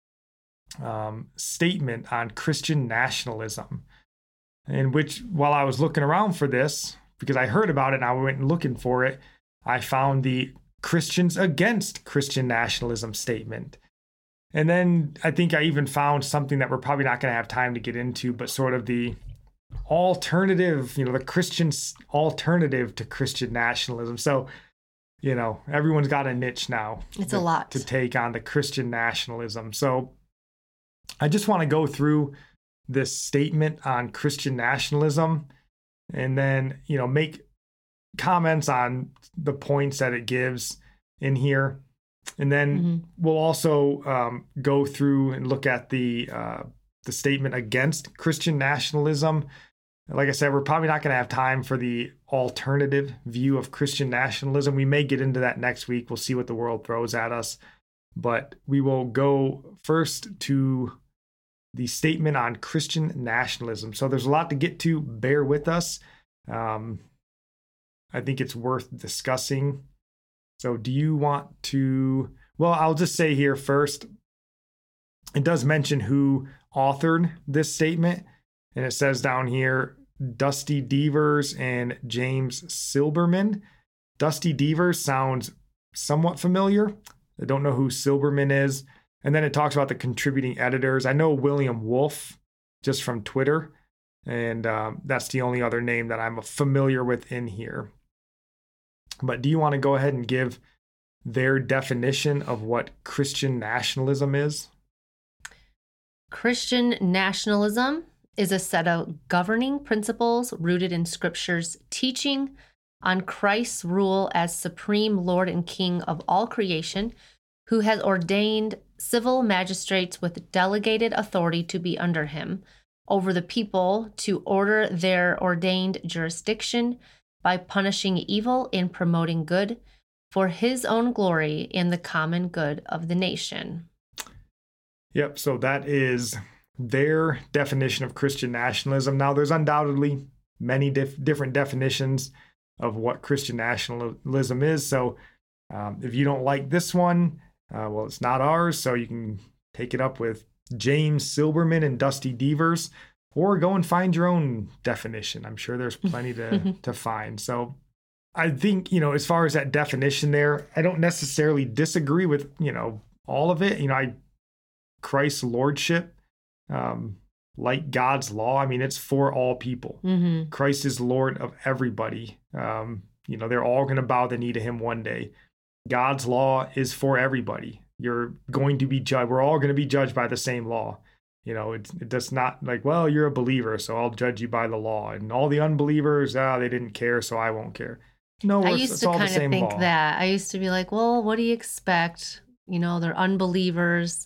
um, statement on Christian nationalism, in which, while I was looking around for this, because I heard about it and I went looking for it, I found the Christians Against Christian Nationalism statement. And then I think I even found something that we're probably not going to have time to get into, but sort of the alternative, you know, the Christian alternative to Christian nationalism. So, you know, everyone's got a niche now. It's to, a lot to take on the Christian nationalism. So I just want to go through this statement on Christian nationalism and then, you know, make comments on the points that it gives in here. And then mm-hmm. we'll also um, go through and look at the uh, the statement against Christian nationalism. Like I said, we're probably not going to have time for the alternative view of Christian nationalism. We may get into that next week. We'll see what the world throws at us. But we will go first to the statement on Christian nationalism. So there's a lot to get to. Bear with us. Um, I think it's worth discussing. So do you want to, well, I'll just say here first, it does mention who authored this statement. And it says down here, Dusty Devers and James Silberman. Dusty Devers sounds somewhat familiar. I don't know who Silberman is. And then it talks about the contributing editors. I know William Wolf just from Twitter. And um, that's the only other name that I'm familiar with in here. But do you want to go ahead and give their definition of what Christian nationalism is? Christian nationalism is a set of governing principles rooted in Scripture's teaching on Christ's rule as supreme Lord and King of all creation, who has ordained civil magistrates with delegated authority to be under him over the people to order their ordained jurisdiction by punishing evil and promoting good for his own glory and the common good of the nation. Yep, so that is their definition of Christian nationalism. Now, there's undoubtedly many dif- different definitions of what Christian nationalism is. So um, if you don't like this one, uh, well, it's not ours. So you can take it up with James Silberman and Dusty Devers, or go and find your own definition. I'm sure there's plenty to, to find. So I think, you know, as far as that definition there, I don't necessarily disagree with, you know, all of it. You know, I Christ's lordship, um, like God's law, I mean, it's for all people. Mm-hmm. Christ is Lord of everybody. Um, you know, they're all going to bow the knee to him one day. God's law is for everybody. You're going to be judged. We're all going to be judged by the same law. You know, it, it does not like, well, you're a believer, so I'll judge you by the law. And all the unbelievers, ah, they didn't care, so I won't care. No, I it's, used it's to all kind the of same think law. that. I used to be like, well, what do you expect? You know, they're unbelievers.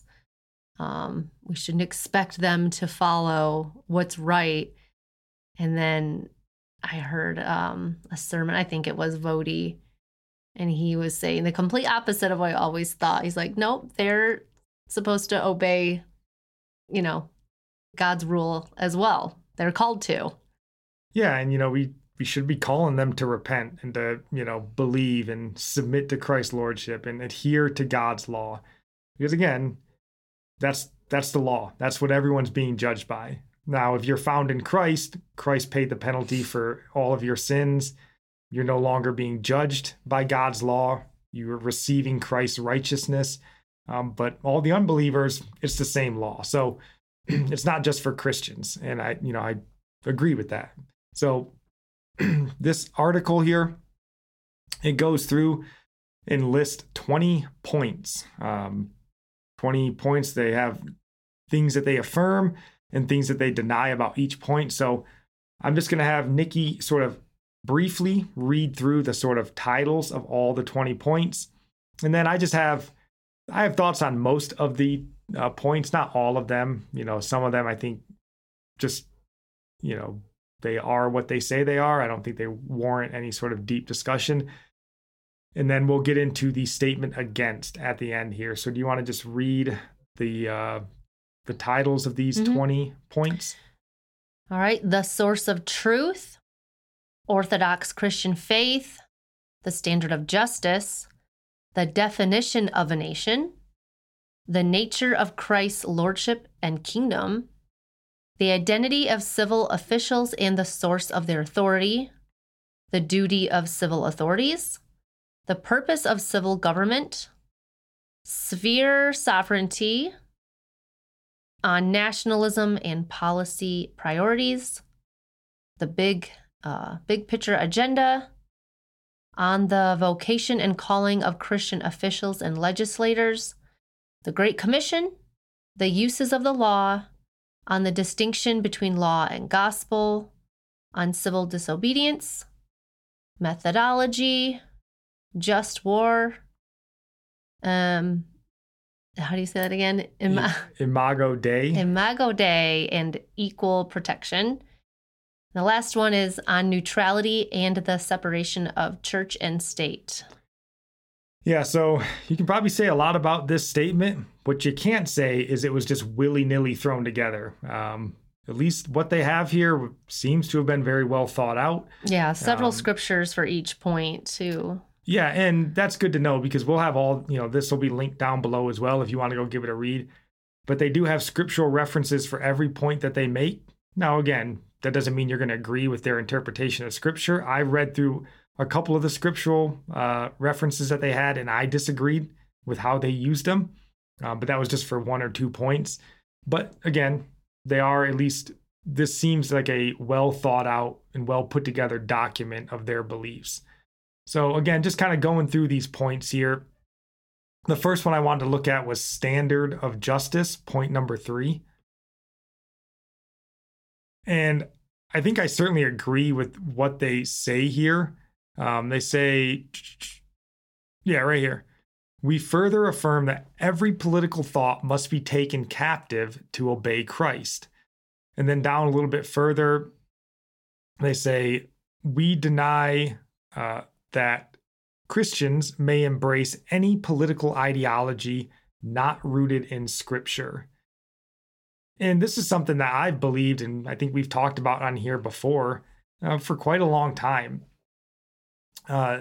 Um, we shouldn't expect them to follow what's right. And then I heard um, a sermon, I think it was Vody, and he was saying the complete opposite of what I always thought. He's like, nope, they're supposed to obey, you know, God's rule as well. They're called to. Yeah, and, you know, we, we should be calling them to repent and to, you know, believe and submit to Christ's lordship and adhere to God's law. Because, again, That's that's the law. That's what everyone's being judged by. Now, if you're found in Christ, Christ paid the penalty for all of your sins. You're no longer being judged by God's law. You're receiving Christ's righteousness. Um, but all the unbelievers, it's the same law. So it's not just for Christians. And I, you know, I agree with that. So this article here, it goes through and list twenty points. Um, twenty points, they have things that they affirm and things that they deny about each point. So I'm just going to have Nikki sort of briefly read through the sort of titles of all the twenty points. And then I just have, I have thoughts on most of the uh, points, not all of them. You know, some of them I think just, you know, they are what they say they are. I don't think they warrant any sort of deep discussion. And then we'll get into the statement against at the end here. So do you want to just read the uh, the titles of these mm-hmm. twenty points? All right. The source of truth, Orthodox Christian faith, the standard of justice, the definition of a nation, the nature of Christ's lordship and kingdom, the identity of civil officials and the source of their authority, the duty of civil authorities, the purpose of civil government, sphere sovereignty, on nationalism and policy priorities, the big, uh, big picture agenda, on the vocation and calling of Christian officials and legislators, the Great Commission, the uses of the law, on the distinction between law and gospel, on civil disobedience, methodology, just war, um, how do you say that again? Ima- Imago Dei. Imago Dei and equal protection. The last one is on neutrality and the separation of church and state. Yeah, so you can probably say a lot about this statement. What you can't say is it was just willy-nilly thrown together. Um, at least what they have here seems to have been very well thought out. Yeah, several um, scriptures for each point, too. Yeah, and that's good to know because we'll have all, you know, this will be linked down below as well if you want to go give it a read. But they do have scriptural references for every point that they make. Now, again, that doesn't mean you're going to agree with their interpretation of scripture. I read through a couple of the scriptural uh, references that they had, and I disagreed with how they used them. Uh, but that was just for one or two points. But again, they are at least, this seems like a well thought out and well put together document of their beliefs. So again, just kind of going through these points here. The first one I wanted to look at was standard of justice, point number three. And I think I certainly agree with what they say here. Um, they say, yeah, right here. We further affirm that every political thought must be taken captive to obey Christ. And then down a little bit further, they say, we deny uh, that Christians may embrace any political ideology not rooted in Scripture. And this is something that I've believed, and I think we've talked about on here before uh, for quite a long time. Uh,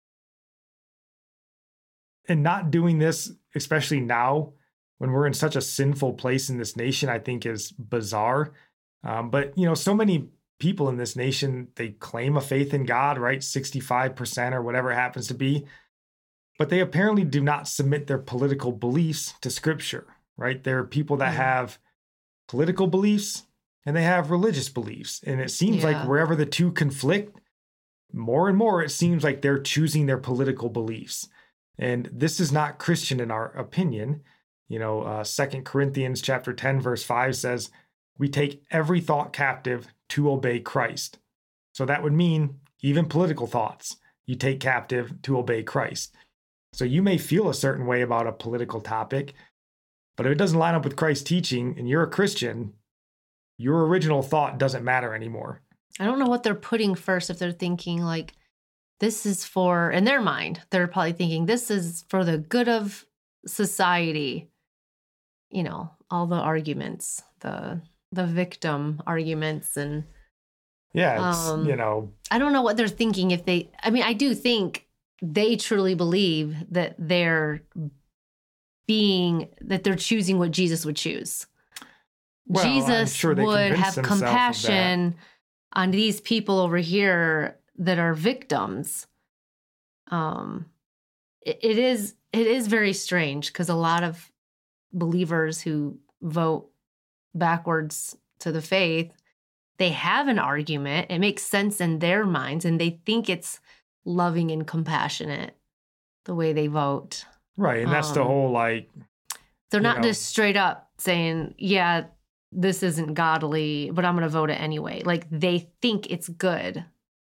and not doing this, especially now when we're in such a sinful place in this nation, I think is bizarre. Um, but, you know, so many people in this nation, they claim a faith in God, right? sixty-five percent or whatever it happens to be. But they apparently do not submit their political beliefs to Scripture, right? There are people that mm-hmm. have political beliefs and they have religious beliefs. And it seems yeah. like wherever the two conflict, more and more, it seems like they're choosing their political beliefs. And this is not Christian in our opinion. You know, uh, Second Corinthians chapter ten, verse five says, we take every thought captive to obey Christ. So that would mean even political thoughts, you take captive to obey Christ. So you may feel a certain way about a political topic, but if it doesn't line up with Christ's teaching and you're a Christian, your original thought doesn't matter anymore. I don't know what they're putting first if they're thinking like, this is for, in their mind, they're probably thinking this is for the good of society. You know, all the arguments, the the victim arguments and yeah, it's, um, you know, I don't know what they're thinking if they, I mean, I do think they truly believe that they're being, that they're choosing what Jesus would choose. Well, Jesus sure would have compassion on these people over here that are victims. Um, it, it is, it is very strange because a lot of believers who vote backwards to the faith, they have an argument. It makes sense in their minds and they think it's loving and compassionate. the way they vote. Right. And that's the Um, whole, like, They're you not know, just straight up saying, yeah, this isn't godly, but I'm going to vote it anyway. Like they think it's good.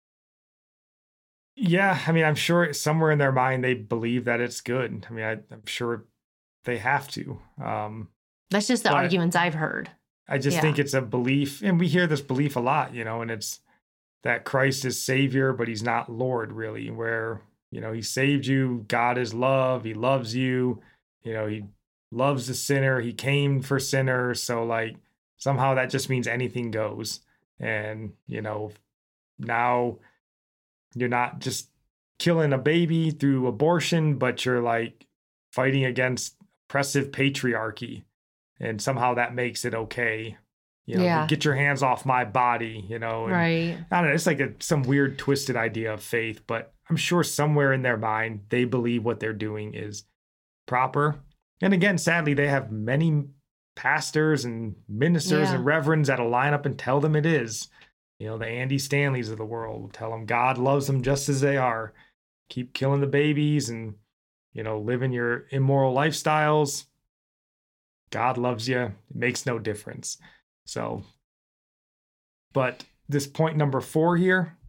yeah, I mean, I'm sure somewhere in their mind they believe that it's good. I mean, I, I'm sure they have to. Um, That's just the but arguments I've heard. I just Yeah. think it's a belief, and we hear this belief a lot, you know, and it's that Christ is Savior, but he's not Lord, really, where, you know, he saved you. God is love. He loves you. You know, he loves the sinner. He came for sinners. So, like, somehow that just means anything goes. And, you know, now you're not just killing a baby through abortion, but you're like fighting against oppressive patriarchy. And somehow that makes it okay. You know, Yeah. get your hands off my body, you know. And Right. I don't know. It's like a, some weird twisted idea of faith, but I'm sure somewhere in their mind, they believe what they're doing is proper. And again, sadly, they have many pastors and ministers Yeah. and reverends that'll line up and tell them it is. You know, the Andy Stanleys of the world will tell them God loves them just as they are. Keep killing the babies and, you know, living your immoral lifestyles. God loves you. It makes no difference. So, but this point number four here,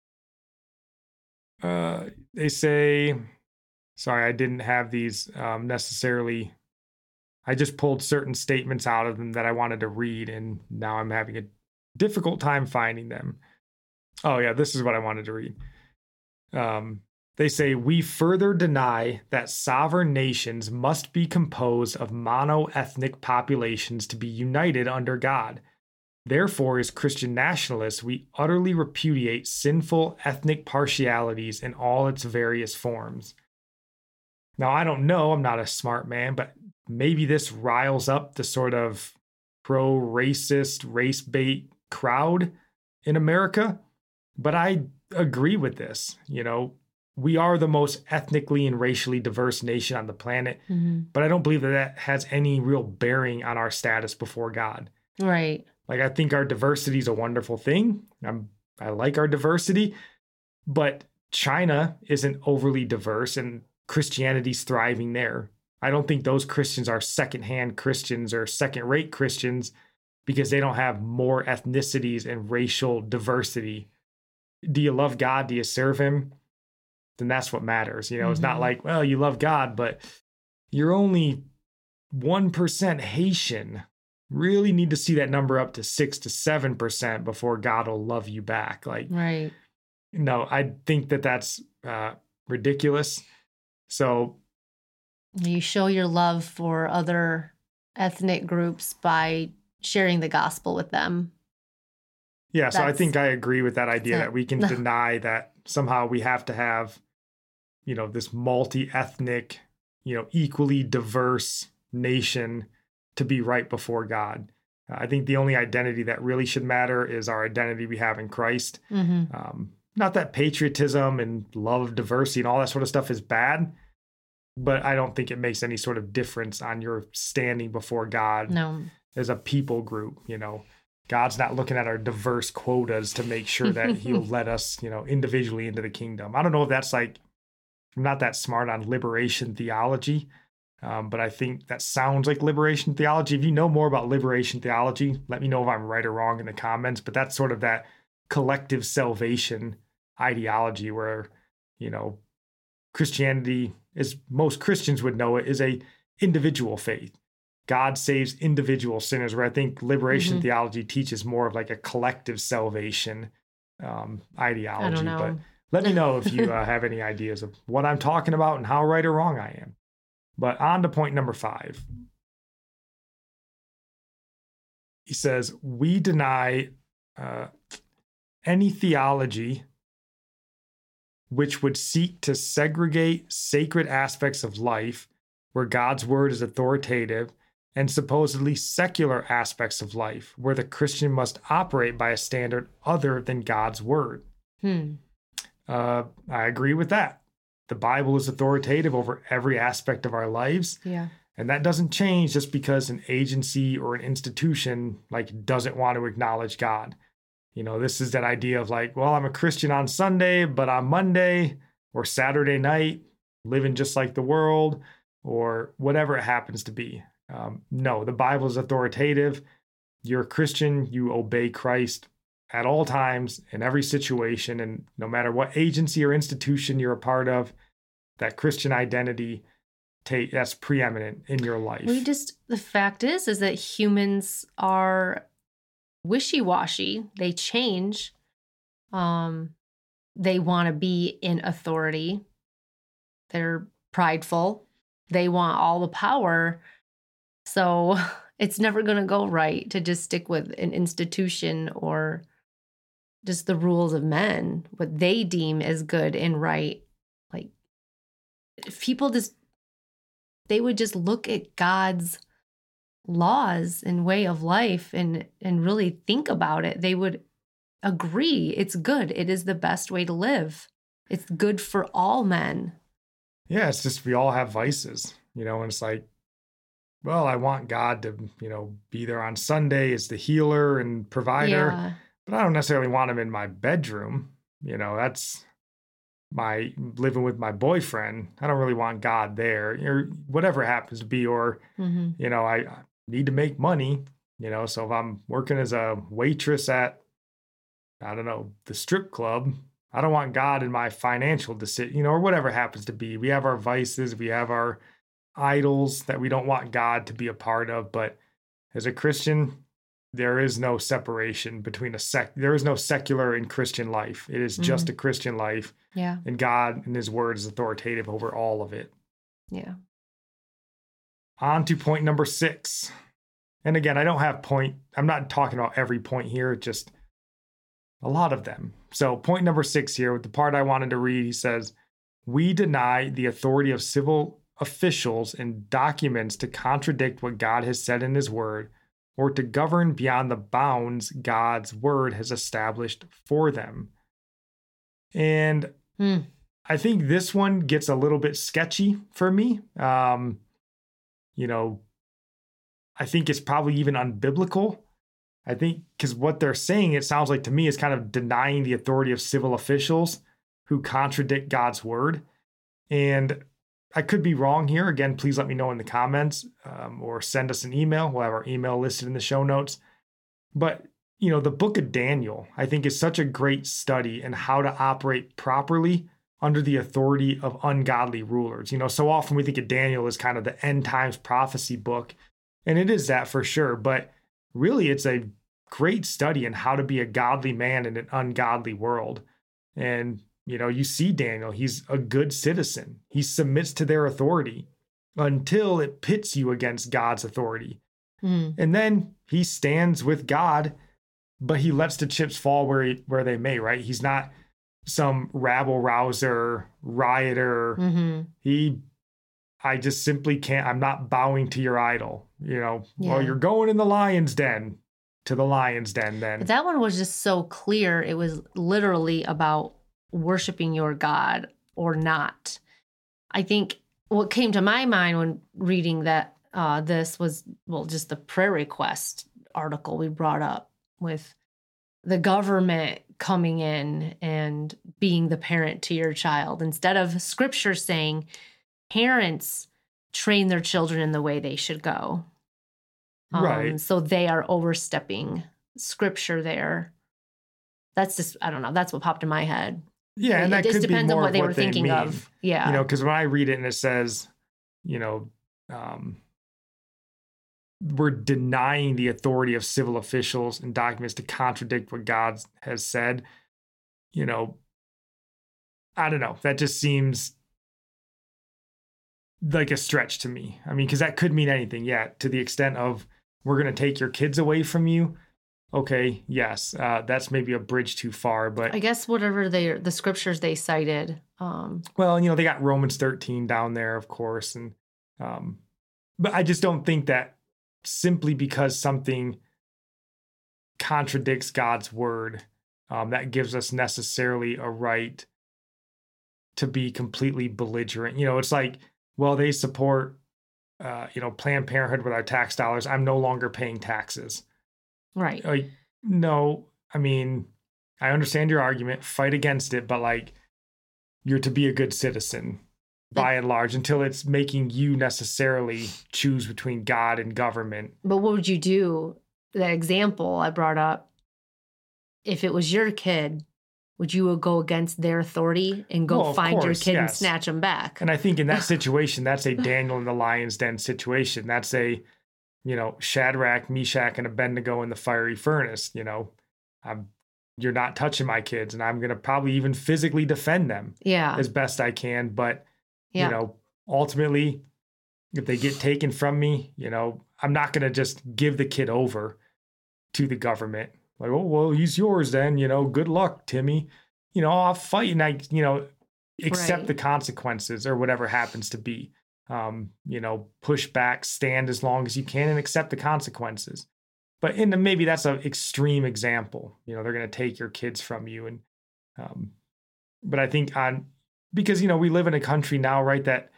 uh, they say, sorry, I didn't have these um, necessarily. I just pulled certain statements out of them that I wanted to read, and now I'm having a difficult time finding them. Oh, yeah, this is what I wanted to read. Um, they say, we further deny that sovereign nations must be composed of mono-ethnic populations to be united under God. Therefore, as Christian nationalists, we utterly repudiate sinful ethnic partialities in all its various forms. Now, I don't know, I'm not a smart man, but maybe this riles up the sort of pro-racist, race bait crowd in America, but I agree with this. You know, we are the most ethnically and racially diverse nation on the planet, Mm-hmm. but I don't believe that that has any real bearing on our status before God. Right. Like, I think our diversity is a wonderful thing. I'm, I like our diversity, but China isn't overly diverse and Christianity's thriving there. I don't think those Christians are secondhand Christians or second-rate Christians because they don't have more ethnicities and racial diversity. Do you love God? Do you serve him? Then that's what matters. You know, mm-hmm. It's not like, well, you love God, but you're only one percent Haitian. Really need to see that number up to six to seven percent before God will love you back. Like, right. No, I think that that's uh, ridiculous. So you show your love for other ethnic groups by sharing the gospel with them. Yeah, so That's, I think I agree with that idea that we can no. deny that somehow we have to have, you know, this multi-ethnic, you know, equally diverse nation to be right before God. Uh, I think the only identity that really should matter is our identity we have in Christ. Mm-hmm. Um, not that patriotism and love of diversity and all that sort of stuff is bad, but I don't think it makes any sort of difference on your standing before God no. as a people group. You know, God's not looking at our diverse quotas to make sure that he'll let us, you know, individually into the kingdom. I don't know if that's like, I'm not that smart on liberation theology, um, but I think that sounds like liberation theology. If you know more about liberation theology, let me know if I'm right or wrong in the comments, but that's sort of that collective salvation ideology where, you know, Christianity, as most Christians would know it, is a individual faith. God saves individual sinners, where I think liberation mm-hmm. theology teaches more of like a collective salvation um, ideology. I don't know. But let me know if you uh, have any ideas of what I'm talking about and how right or wrong I am. But on to point number five. He says, we deny uh, any theology which would seek to segregate sacred aspects of life where God's word is authoritative and supposedly secular aspects of life where the Christian must operate by a standard other than God's word. Hmm. Uh, I agree with that. The Bible is authoritative over every aspect of our lives. Yeah. And that doesn't change just because an agency or an institution like doesn't want to acknowledge God. You know, this is that idea of like, well, I'm a Christian on Sunday, but on Monday or Saturday night, living just like the world or whatever it happens to be. Um, no, the Bible is authoritative. You're a Christian, you obey Christ at all times, in every situation, and no matter what agency or institution you're a part of, that Christian identity take that's preeminent in your life. We just the fact is is that humans are wishy-washy. They change. Um, they want to be in authority. They're prideful. They want all the power. So it's never going to go right to just stick with an institution or just the rules of men, what they deem as good and right. Like, if people just, they would just look at God's laws and way of life and, and really think about it, they would agree it's good. It is the best way to live. It's good for all men. Yeah, it's just we all have vices, you know, and it's like, well, I want God to, you know, be there on Sunday as the healer and provider. Yeah. But I don't necessarily want him in my bedroom. You know, that's my living with my boyfriend. I don't really want God there, or whatever it happens to be. Or, Mm-hmm. you know, I, I need to make money, you know, so if I'm working as a waitress at, I don't know, the strip club, I don't want God in my financial decision, you know, or whatever it happens to be. We have our vices, we have our idols that we don't want God to be a part of. But as a Christian, there is no separation between a sec. There is no secular and Christian life. It is just Mhm. a Christian life. Yeah. And God and his word is authoritative over all of it. Yeah. On to point number six. And again, I don't have point. I'm not talking about every point here, just a lot of them. So point number six here, with the part I wanted to read, he says, we deny the authority of civil officials and documents to contradict what God has said in his word, or to govern beyond the bounds God's word has established for them. And Hmm. I think this one gets a little bit sketchy for me. Um, you know, I think it's probably even unbiblical. I think because what they're saying, it sounds like to me, is kind of denying the authority of civil officials who contradict God's word. And I could be wrong here. Again, please let me know in the comments, um, or send us an email. We'll have our email listed in the show notes. But, you know, the book of Daniel, I think, is such a great study in how to operate properly under the authority of ungodly rulers. You know, so often we think of Daniel as kind of the end times prophecy book, and it is that for sure. But really, it's a great study in how to be a godly man in an ungodly world. And you know, you see Daniel, he's a good citizen. He submits to their authority until it pits you against God's authority. Mm. And then he stands with God, but he lets the chips fall where he, where they may, right? He's not some rabble rouser, rioter. Mm-hmm. He, I just simply can't, I'm not bowing to your idol. You know, Yeah. well, you're going in the lion's den, to the lion's den then. But that one was just so clear. It was literally about worshiping your God or not. I think what came to my mind when reading that uh, this was, well, just the prayer request article we brought up with the government coming in and being the parent to your child, instead of scripture saying parents train their children in the way they should go. Um, Right. So they are overstepping scripture there. That's just, I don't know. That's what popped in my head. Yeah, and It that just could be depends on more what of they what were they thinking mean. of. Yeah. You know, because when I read it and it says, you know, um, we're denying the authority of civil officials and documents to contradict what God has said, you know, I don't know. That just seems like a stretch to me. I mean, because that could mean anything. Yeah, to the extent of we're going to take your kids away from you. Okay, yes, uh, that's maybe a bridge too far, but I guess whatever they the scriptures they cited. Um, well, you know, they got Romans thirteen down there, of course, and um, but I just don't think that simply because something contradicts God's word, um, that gives us necessarily a right to be completely belligerent. You know, it's like, well, they support, uh, you know, Planned Parenthood with our tax dollars. I'm no longer paying taxes. right. Like, no, I mean, I understand your argument, fight against it, but like, you're to be a good citizen. by and large, until it's making you necessarily choose between God and government. But what would you do? That example I brought up, if it was your kid, would you go against their authority and go Well, of find your course, kid and yes. snatch them back? And I think in that situation, that's a Daniel in the lion's den situation. That's a, you know, Shadrach, Meshach, and Abednego in the fiery furnace. You know, I'm, you're not touching my kids, and I'm going to probably even physically defend them Yeah. as best I can. But, Yeah. you know, ultimately, if they get taken from me, you know, I'm not going to just give the kid over to the government. Like, oh, well, he's yours then, you know, good luck, Timmy. You know, I'll fight and I, you know, accept Right. the consequences or whatever happens to be. Um, you know, push back, stand as long as you can and accept the consequences. But in the, maybe that's an extreme example. You know, they're going to take your kids from you. And, um, but I think on, because, you know, we live in a country now, right, that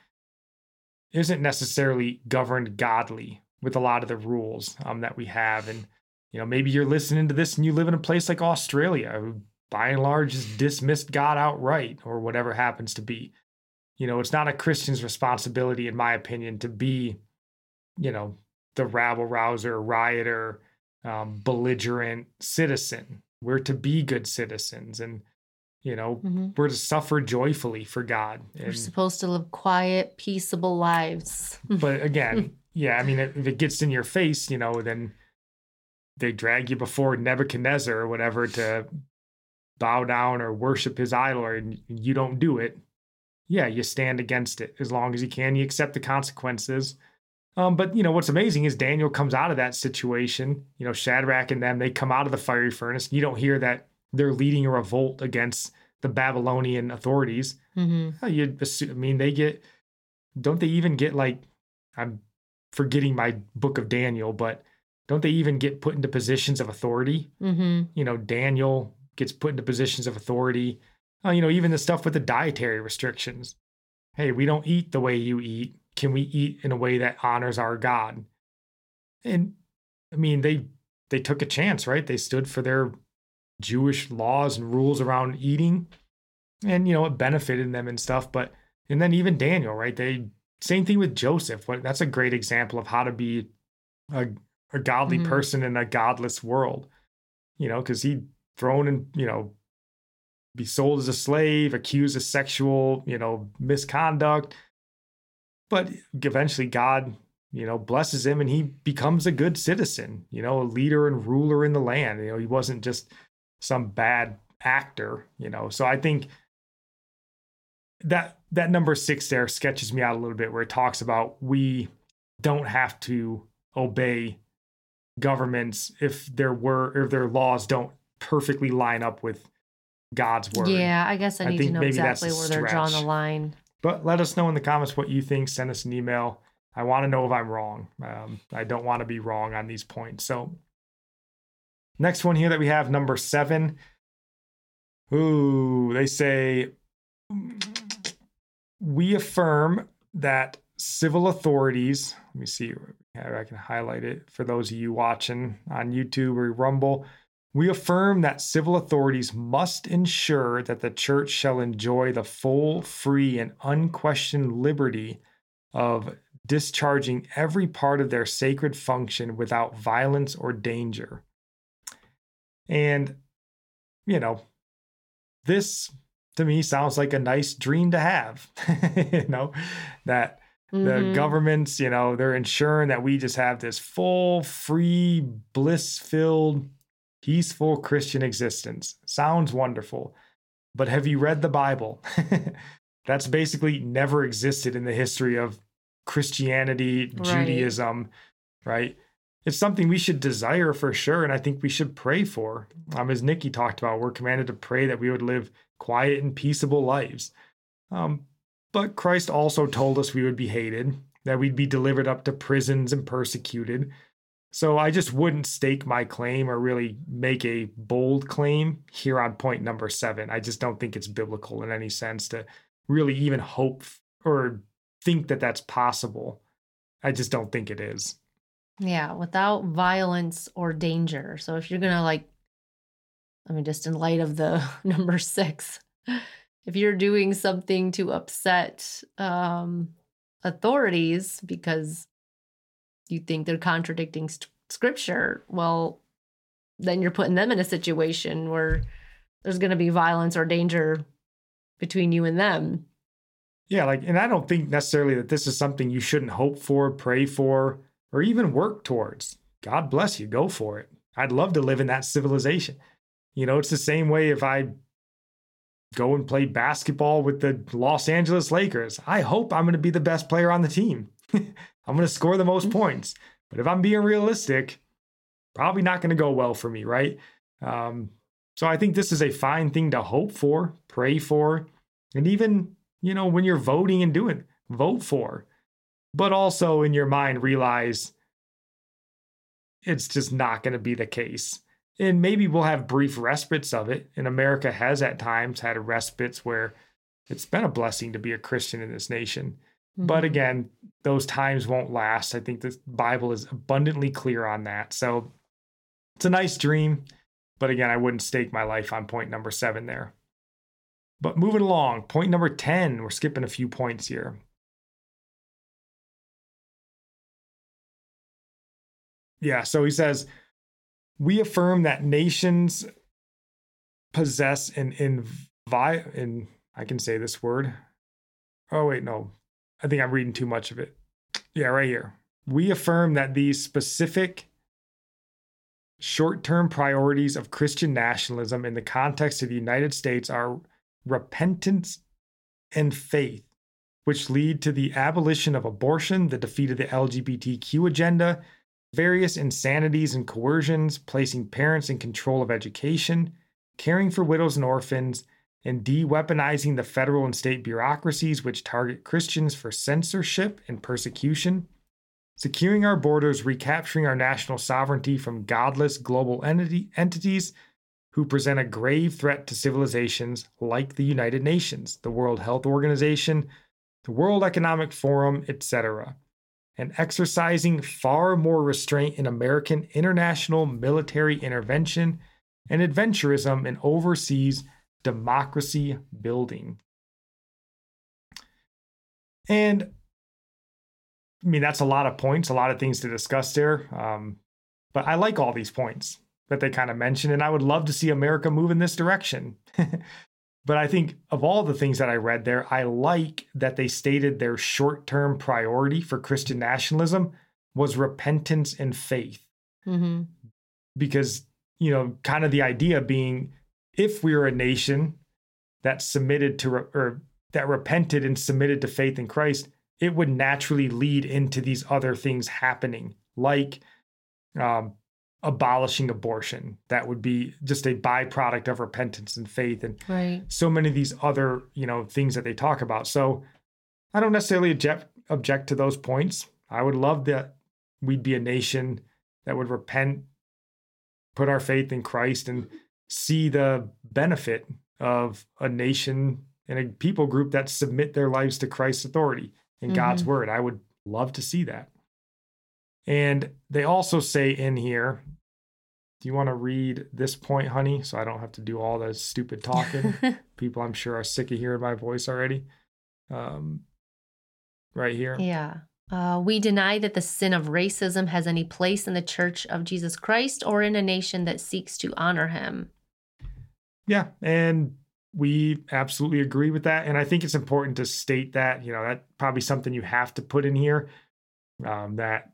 isn't necessarily governed godly with a lot of the rules um, that we have. And, you know, maybe you're listening to this and you live in a place like Australia, who by and large has dismissed God outright or whatever happens to be. You know, it's not a Christian's responsibility, in my opinion, to be, you know, the rabble rouser, rioter, um, belligerent citizen. We're to be good citizens, and, you know, Mm-hmm. we're to suffer joyfully for God. We're And, supposed to live quiet, peaceable lives. but again, yeah, I mean, if it gets in your face, you know, then they drag you before Nebuchadnezzar or whatever to bow down or worship his idol, or you don't do it. Yeah, you stand against it as long as you can. You accept the consequences. Um, but, you know, what's amazing is Daniel comes out of that situation. You know, Shadrach and them, they come out of the fiery furnace. You don't hear that they're leading a revolt against the Babylonian authorities. Mm-hmm. You assume, I mean, they get, don't they even get like, I'm forgetting my book of Daniel, but don't they even get put into positions of authority? Mm-hmm. You know, Daniel gets put into positions of authority. Uh, you know, even the stuff with the dietary restrictions. Hey, we don't eat the way you eat. Can we eat in a way that honors our God? And I mean, they they took a chance, right? They stood for their Jewish laws and rules around eating, and, you know, it benefited them and stuff. But and then even Daniel, right? They same thing with Joseph. What that's a great example of how to be a a godly Mhm. person in a godless world. You know, because he thrown in, you know, be sold as a slave, accused of sexual, you know, misconduct. But eventually God, you know, blesses him and he becomes a good citizen, you know, a leader and ruler in the land. You know, he wasn't just some bad actor, you know. So I think that that number six there sketches me out a little bit, where it talks about we don't have to obey governments if there were, if their laws don't perfectly line up with God's word. Yeah, I guess I I need to think know maybe that's exactly a where they're drawing the stretch. line. But let us know in the comments what you think. Send us an email. I want to know if I'm wrong. Um, I don't want to be wrong on these points. So next one here that we have, number seven. Ooh, they say, we affirm that civil authorities, let me see how I can highlight it for those of you watching on YouTube or Rumble. We affirm that civil authorities must ensure that the church shall enjoy the full, free, and unquestioned liberty of discharging every part of their sacred function without violence or danger. And, you know, this to me sounds like a nice dream to have, you know, that the Mhm. governments, you know, they're ensuring that we just have this full, free, bliss-filled, peaceful Christian existence. Sounds wonderful. But have you read the Bible? That's basically never existed in the history of Christianity, Right. Judaism, right? It's something we should desire for sure, and I think we should pray for. Um, as Nikki talked about, we're commanded to pray that we would live quiet and peaceable lives. Um, but Christ also told us we would be hated, that we'd be delivered up to prisons and persecuted. So I just wouldn't stake my claim or really make a bold claim here on point number seven. I just don't think it's biblical in any sense to really even hope or think that that's possible. I just don't think it is. Yeah, without violence or danger. So if you're gonna like, I mean, just in light of the number six, if you're doing something to upset um, authorities because you think they're contradicting st- scripture, well, then you're putting them in a situation where there's going to be violence or danger between you and them. Yeah, like, and I don't think necessarily that this is something you shouldn't hope for, pray for, or even work towards. God bless you, go for it. I'd love to live in that civilization. You know, it's the same way if I go and play basketball with the Los Angeles Lakers. I hope I'm going to be the best player on the team. I'm going to score the most points. But if I'm being realistic, probably not going to go well for me, right? Um, so I think this is a fine thing to hope for, pray for, and even, you know, when you're voting and doing, vote for. But also in your mind, realize it's just not going to be the case. And maybe we'll have brief respites of it. And America has at times had respites where it's been a blessing to be a Christian in this nation. Mm-hmm. But again, those times won't last. I think the Bible is abundantly clear on that. So it's a nice dream. But again, I wouldn't stake my life on point number seven there. But moving along, point number ten, we're skipping a few points here. Yeah, so he says, we affirm that nations possess an invi- in I can say this word. Oh, wait, no. I think I'm reading too much of it. Yeah, right here. We affirm that these specific short-term priorities of Christian nationalism in the context of the United States are repentance and faith, which lead to the abolition of abortion, the defeat of the L G B T Q agenda, various insanities and coercions, placing parents in control of education, caring for widows and orphans, and de-weaponizing the federal and state bureaucracies which target Christians for censorship and persecution, securing our borders, recapturing our national sovereignty from godless global entity, entities who present a grave threat to civilizations like the United Nations, the World Health Organization, the World Economic Forum, et cetera, and exercising far more restraint in American international military intervention and adventurism in overseas democracy building. And I mean, that's a lot of points, a lot of things to discuss there. Um, but I like all these points that they kind of mention, and I would love to see America move in this direction. But I think of all the things that I read there, I like that they stated their short-term priority for Christian nationalism was repentance and faith. Mm-hmm. Because, you know, kind of the idea being, if we were a nation that submitted to, or that repented and submitted to faith in Christ, it would naturally lead into these other things happening, like um, abolishing abortion. That would be just a byproduct of repentance and faith, and right. so many of these other, you know, things that they talk about. So I don't necessarily object, object to those points. I would love that we'd be a nation that would repent, put our faith in Christ, and see the benefit of a nation and a people group that submit their lives to Christ's authority and mm-hmm. God's word. I would love to see that. And they also say in here, do you want to read this point, honey? So I don't have to do all the stupid talking. People, I'm sure, are sick of hearing my voice already. Um, right here. Yeah. Uh, we deny that the sin of racism has any place in the Church of Jesus Christ or in a nation that seeks to honor him. Yeah, and we absolutely agree with that. And I think it's important to state that, you know, that's probably something you have to put in here. Um, that,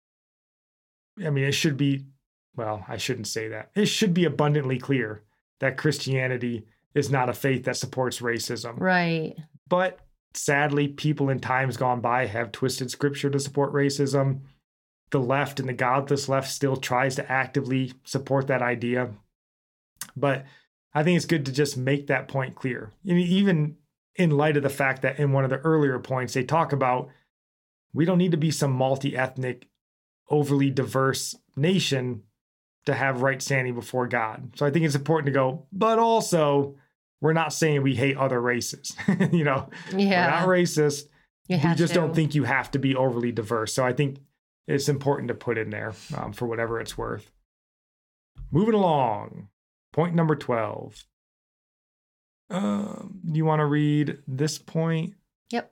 I mean, it should be, well, I shouldn't say that. It should be abundantly clear that Christianity is not a faith that supports racism. Right. But sadly, people in times gone by have twisted scripture to support racism. The left and the godless left still tries to actively support that idea. But I think it's good to just make that point clear. Even in light of the fact that in one of the earlier points, they talk about we don't need to be some multi-ethnic, overly diverse nation to have right standing before God. So I think it's important to go, but also we're not saying we hate other races. you know, yeah. We're not racist. You we just to. don't think you have to be overly diverse. So I think it's important to put in there um, for whatever it's worth. Moving along. Point number twelve. Um, you want to read this point? Yep.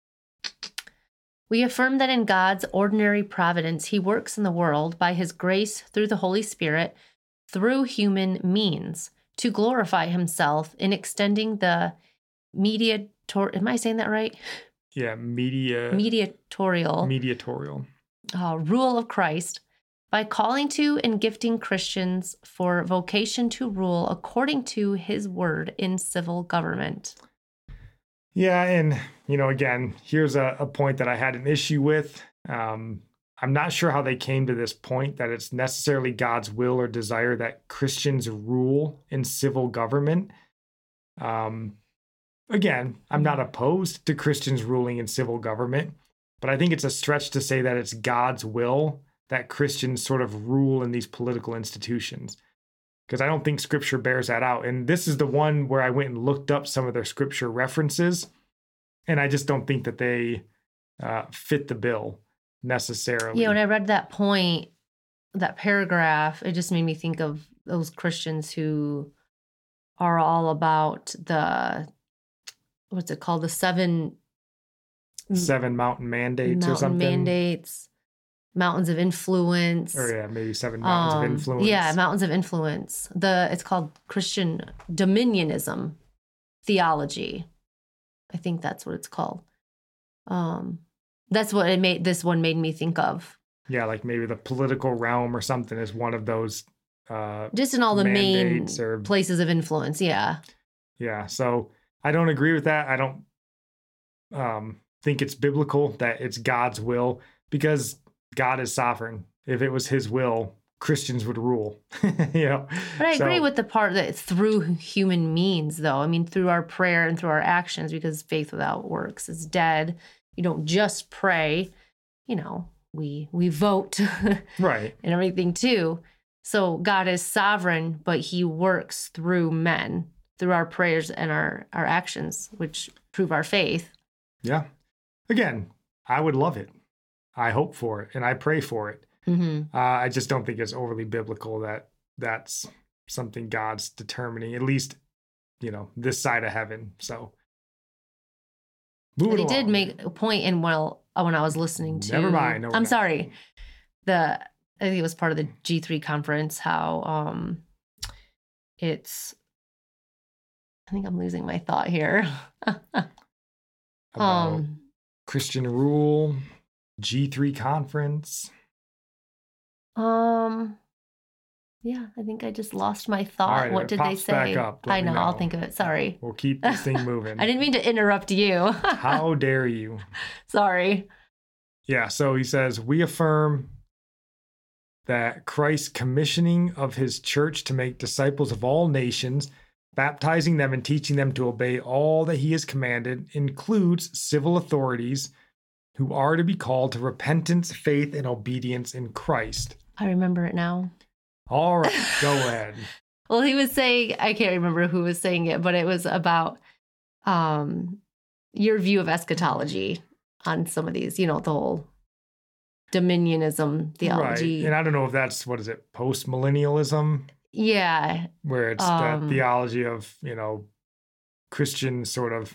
We affirm that in God's ordinary providence, he works in the world by his grace through the Holy Spirit, through human means, to glorify himself in extending the mediator, am I saying that right? Yeah, media Mediatorial. Mediatorial. Uh, rule of Christ by calling to and gifting Christians for vocation to rule according to his word in civil government. Yeah, and, you know, again, here's a, a point that I had an issue with. Um, I'm not sure how they came to this point that it's necessarily God's will or desire that Christians rule in civil government. Um, again, I'm not opposed to Christians ruling in civil government, but I think it's a stretch to say that it's God's will that Christians sort of rule in these political institutions, because I don't think scripture bears that out. And this is the one where I went and looked up some of their scripture references, and I just don't think that they uh, fit the bill necessarily. Yeah, when I read that point, that paragraph, it just made me think of those Christians who are all about the, what's it called? The seven... Seven mountain mandates mountain or something. mandates, mountains of influence. Or yeah, maybe seven mountains um, of influence. Yeah, mountains of influence. The it's called Christian dominionism theology. I think that's what it's called. Um, that's what it made. This one made me think of. Yeah, like maybe the political realm or something is one of those. Uh, Just in all the main or, places of influence. Yeah. Yeah. So I don't agree with that. I don't. Um. think it's biblical that it's God's will, because God is sovereign. If it was his will, Christians would rule. you know? But I so, agree with the part that through human means, though. I mean, through our prayer and through our actions, because faith without works is dead. You don't just pray, you know, we we vote right. and everything too. So God is sovereign, but he works through men, through our prayers and our, our actions, which prove our faith. Yeah. Again, I would love it. I hope for it and I pray for it. Mm-hmm. Uh, I just don't think it's overly biblical that that's something God's determining, at least, you know, this side of heaven. So, but he did make a point in well when I was listening to. Never mind. No, I'm not. sorry. The I think it was part of the G three conference. How um, it's. I think I'm losing my thought here. About um. Christian rule, G three conference. Um, yeah, I think I just lost my thought. Right, what did they say? Back up. I know, know. I'll think of it. Sorry. We'll keep this thing moving. I didn't mean to interrupt you. How dare you? Sorry. Yeah, so he says, we affirm that Christ's commissioning of his church to make disciples of all nations, baptizing them and teaching them to obey all that he has commanded, includes civil authorities who are to be called to repentance, faith, and obedience in Christ. I remember it now. All right, go ahead. Well, he was saying, I can't remember who was saying it, but it was about um, your view of eschatology on some of these, you know, the whole dominionism theology. Right. And I don't know if that's, what is it, post-millennialism? Yeah. Where it's um, that theology of, you know, Christian sort of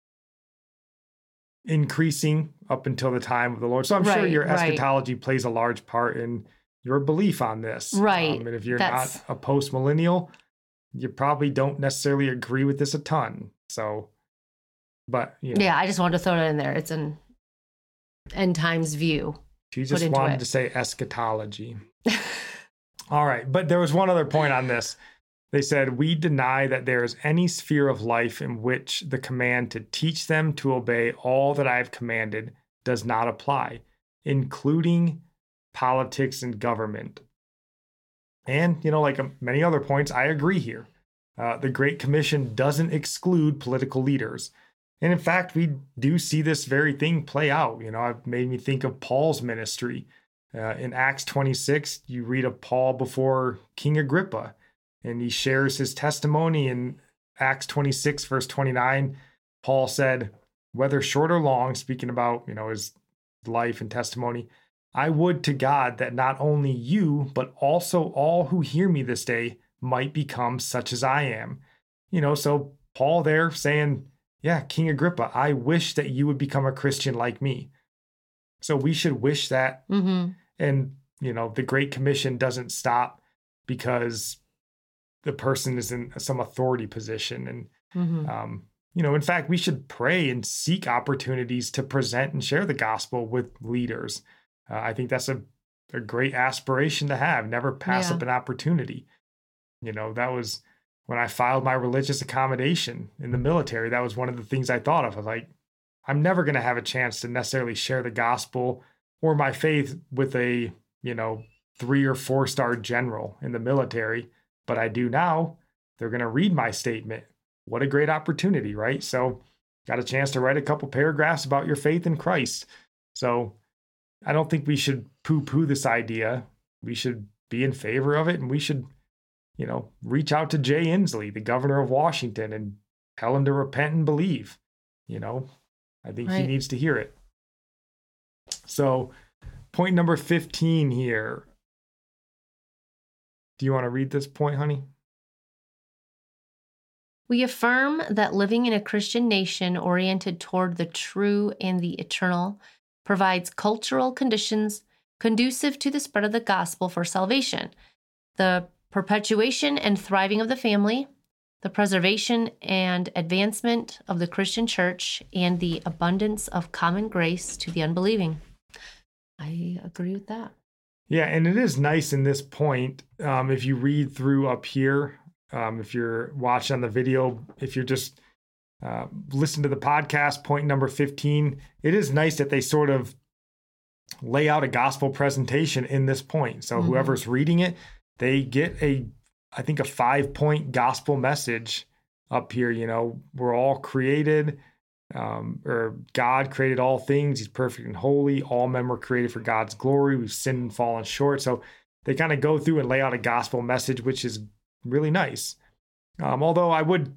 increasing up until the time of the Lord. So I'm right, sure your right. eschatology plays a large part in your belief on this. Right. Um, and if you're That's... not a post-millennial, you probably don't necessarily agree with this a ton. So, but, you know. Yeah, I just wanted to throw it in there. It's an end times view. She just wanted it. to say eschatology. All right. But there was one other point on this. They said, we deny that there is any sphere of life in which the command to teach them to obey all that I have commanded does not apply, including politics and government. And, you know, like many other points, I agree here. Uh, the Great Commission doesn't exclude political leaders. And in fact, we do see this very thing play out. You know, it made me think of Paul's ministry. Uh, in Acts twenty-six, you read of Paul before King Agrippa, and he shares his testimony in Acts twenty-six, verse twenty-nine. Paul said, whether short or long, speaking about, you know, his life and testimony, I would to God that not only you, but also all who hear me this day might become such as I am. You know, so Paul there saying, yeah, King Agrippa, I wish that you would become a Christian like me. So we should wish that. Mm-hmm. And, you know, the Great Commission doesn't stop because the person is in some authority position. And, Mm-hmm. um, you know, in fact, we should pray and seek opportunities to present and share the gospel with leaders. Uh, I think that's a, a great aspiration to have. Never pass Yeah. up an opportunity. You know, that was when I filed my religious accommodation in the military. That was one of the things I thought of. I was like, I'm never going to have a chance to necessarily share the gospel or my faith with a, you know, three or four star general in the military, but I do now. They're going to read my statement. What a great opportunity, right? So got a chance to write a couple paragraphs about your faith in Christ. So I don't think we should poo-poo this idea. We should be in favor of it, and we should, you know, reach out to Jay Inslee, the governor of Washington, and tell him to repent and believe. You know, I think Right. he needs to hear it. So point number fifteen here. Do you want to read this point, honey? We affirm that living in a Christian nation oriented toward the true and the eternal provides cultural conditions conducive to the spread of the gospel for salvation, the perpetuation and thriving of the family, the preservation and advancement of the Christian church, and the abundance of common grace to the unbelieving. I agree with that. Yeah, and it is nice in this point. Um, if you read through up here, um, if you're watching on the video, if you're just uh, listen to the podcast, point number fifteen, it is nice that they sort of lay out a gospel presentation in this point. So Mhm. whoever's reading it, they get a, I think, a five point gospel message up here. You know, we're all created, um, or God created all things. He's perfect and holy. All men were created for God's glory. We've sinned and fallen short. So they kind of go through and lay out a gospel message, which is really nice. Um, although I would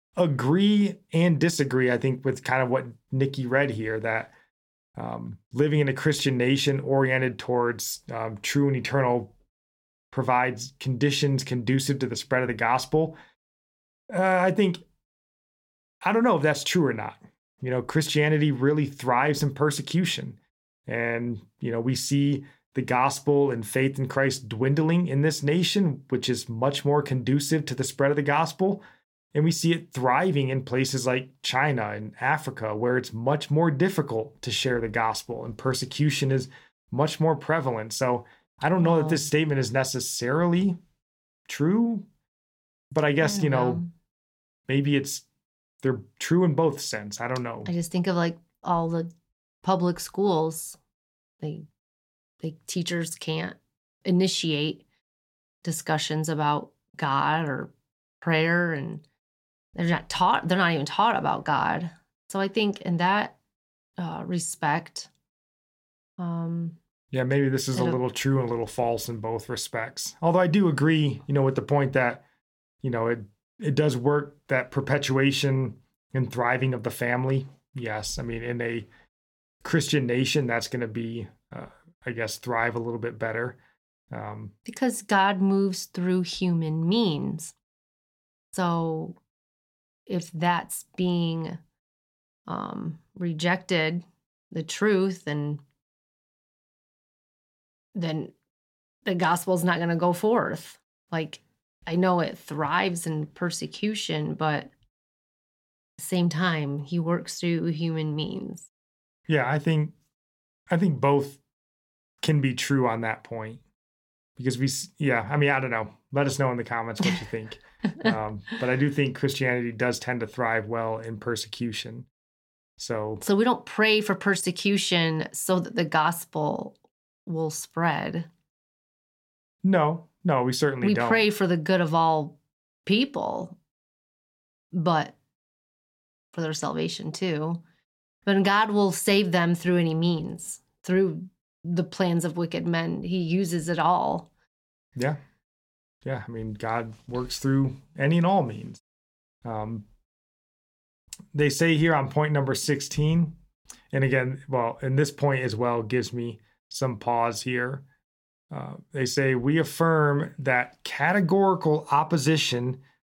agree and disagree, I think, with kind of what Nikki read here, that um, living in a Christian nation oriented towards um, true and eternal provides conditions conducive to the spread of the gospel. Uh, I think, I don't know if that's true or not. You know, Christianity really thrives in persecution. And, you know, we see the gospel and faith in Christ dwindling in this nation, which is much more conducive to the spread of the gospel. And we see it thriving in places like China and Africa, where it's much more difficult to share the gospel and persecution is much more prevalent. So I don't know Wow. that this statement is necessarily true, but I guess, I you don't know, know. maybe it's, they're true in both sense. I don't know. I just think of like all the public schools. They, they teachers can't initiate discussions about God or prayer, and they're not taught. They're not even taught about God. So I think in that uh, respect, um, Yeah, maybe this is a It'll- little true and a little false in both respects. Although I do agree, you know, with the point that, you know, it it does work, that perpetuation and thriving of the family. Yes, I mean, in a Christian nation, that's going to be, uh, I guess, thrive a little bit better. Um, because God moves through human means. So if that's being um, rejected, the truth, and then the gospel is not going to go forth. Like, I know it thrives in persecution, but at the same time, he works through human means. yeah, I think, I think both can be true on that point, because we, s- yeah, I mean, I don't know. Let us know in the comments what you think. um, but I do think Christianity does tend to thrive well in persecution. So So we don't pray for persecution so that the gospel will spread. no, no, we certainly We don't. pray for the good of all people, but for their salvation too. But God will save them through any means, through the plans of wicked men. He uses it all. Yeah. Yeah. I mean, God works through any and all means. Um, they say here on point number sixteen, and again, well, and this point as well gives me some pause here. Uh, they say, we affirm that categorical opposition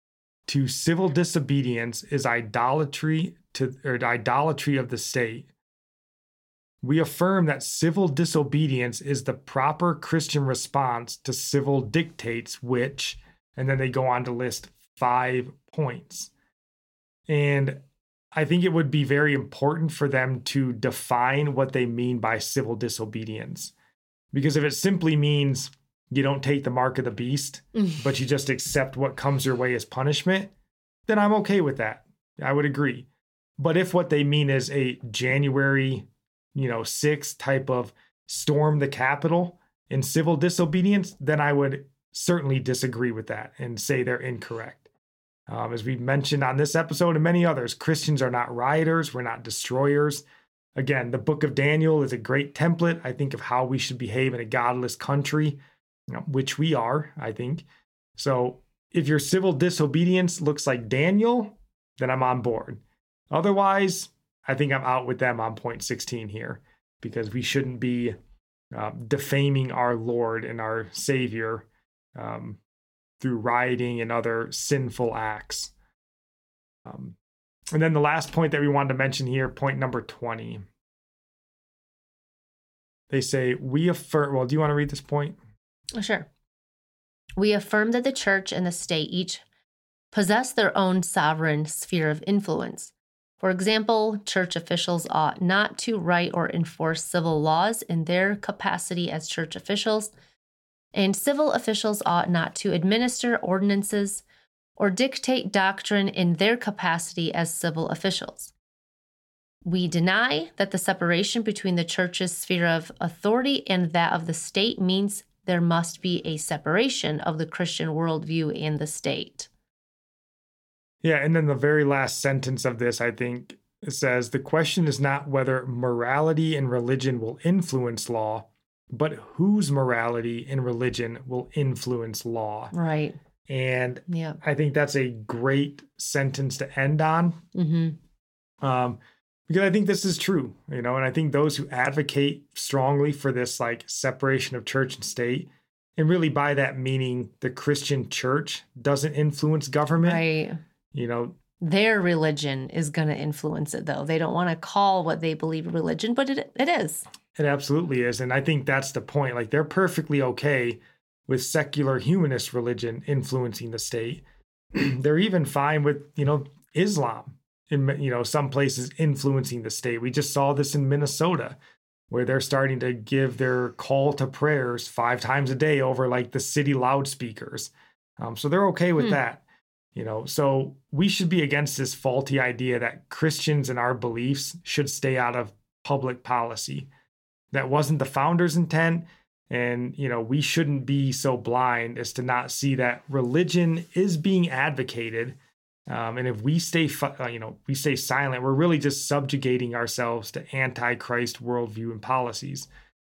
to civil disobedience is idolatry to or idolatry of the state. We affirm that civil disobedience is the proper Christian response to civil dictates, which, and then they go on to list five points. And I think it would be very important for them to define what they mean by civil disobedience. Because if it simply means you don't take the mark of the beast, but you just accept what comes your way as punishment, then I'm okay with that. I would agree. But if what they mean is a January, you know, sixth type of storm the Capitol in civil disobedience, then I would certainly disagree with that and say they're incorrect. Um, as we mentioned on this episode and many others, Christians are not rioters. We're not destroyers. Again, the book of Daniel is a great template, I think, of how we should behave in a godless country, you know, which we are, I think. So if your civil disobedience looks like Daniel, then I'm on board. Otherwise, I think I'm out with them on point sixteen here, because we shouldn't be uh, defaming our Lord and our Savior um, through rioting and other sinful acts. Um, and then the last point that we wanted to mention here, point number twenty. They say, we affirm, well, do you want to read this point? Oh, sure. We affirm that the church and the state each possess their own sovereign sphere of influence. For example, church officials ought not to write or enforce civil laws in their capacity as church officials, and civil officials ought not to administer ordinances or dictate doctrine in their capacity as civil officials. We deny that the separation between the church's sphere of authority and that of the state means there must be a separation of the Christian worldview and the state. Yeah, and then the very last sentence of this, I think, says, the question is not whether morality and religion will influence law, but whose morality and religion will influence law. Right. And yeah. I think that's a great sentence to end on. Mm-hmm. Um, because I think this is true, you know, and I think those who advocate strongly for this like separation of church and state, and really by that meaning the Christian church doesn't influence government. Right. You know, their religion is going to influence it, though. They don't want to call what they believe religion, but it it is. It absolutely is. And I think that's the point. Like, they're perfectly okay with secular humanist religion influencing the state. They're even fine with, you know, Islam in, you know, some places influencing the state. We just saw this in Minnesota, where they're starting to give their call to prayers five times a day over like the city loudspeakers. Um, so they're okay with hmm. that. You know, so we should be against this faulty idea that Christians and our beliefs should stay out of public policy. That wasn't the founders' intent. And, you know, we shouldn't be so blind as to not see that religion is being advocated. Um, and if we stay, uh, you know, we stay silent, we're really just subjugating ourselves to anti-Christ worldview and policies.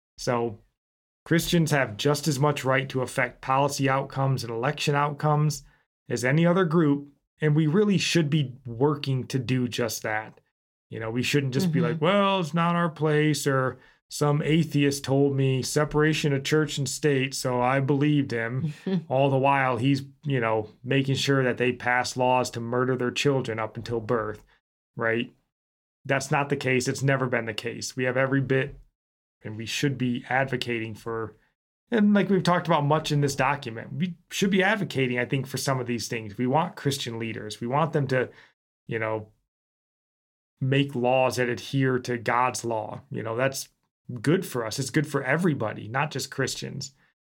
So Christians have just as much right to affect policy outcomes and election outcomes as any other group, and we really should be working to do just that. You know, we shouldn't just mm-hmm. be like, well, it's not our place, or some atheist told me separation of church and state, so I believed him. All the while he's, you know, making sure that they pass laws to murder their children up until birth, right? That's not the case. It's never been the case. We have every bit, and we should be advocating for, and like we've talked about much in this document, we should be advocating, I think, for some of these things. We want Christian leaders. We want them to, you know, make laws that adhere to God's law. You know, that's good for us. It's good for everybody, not just Christians.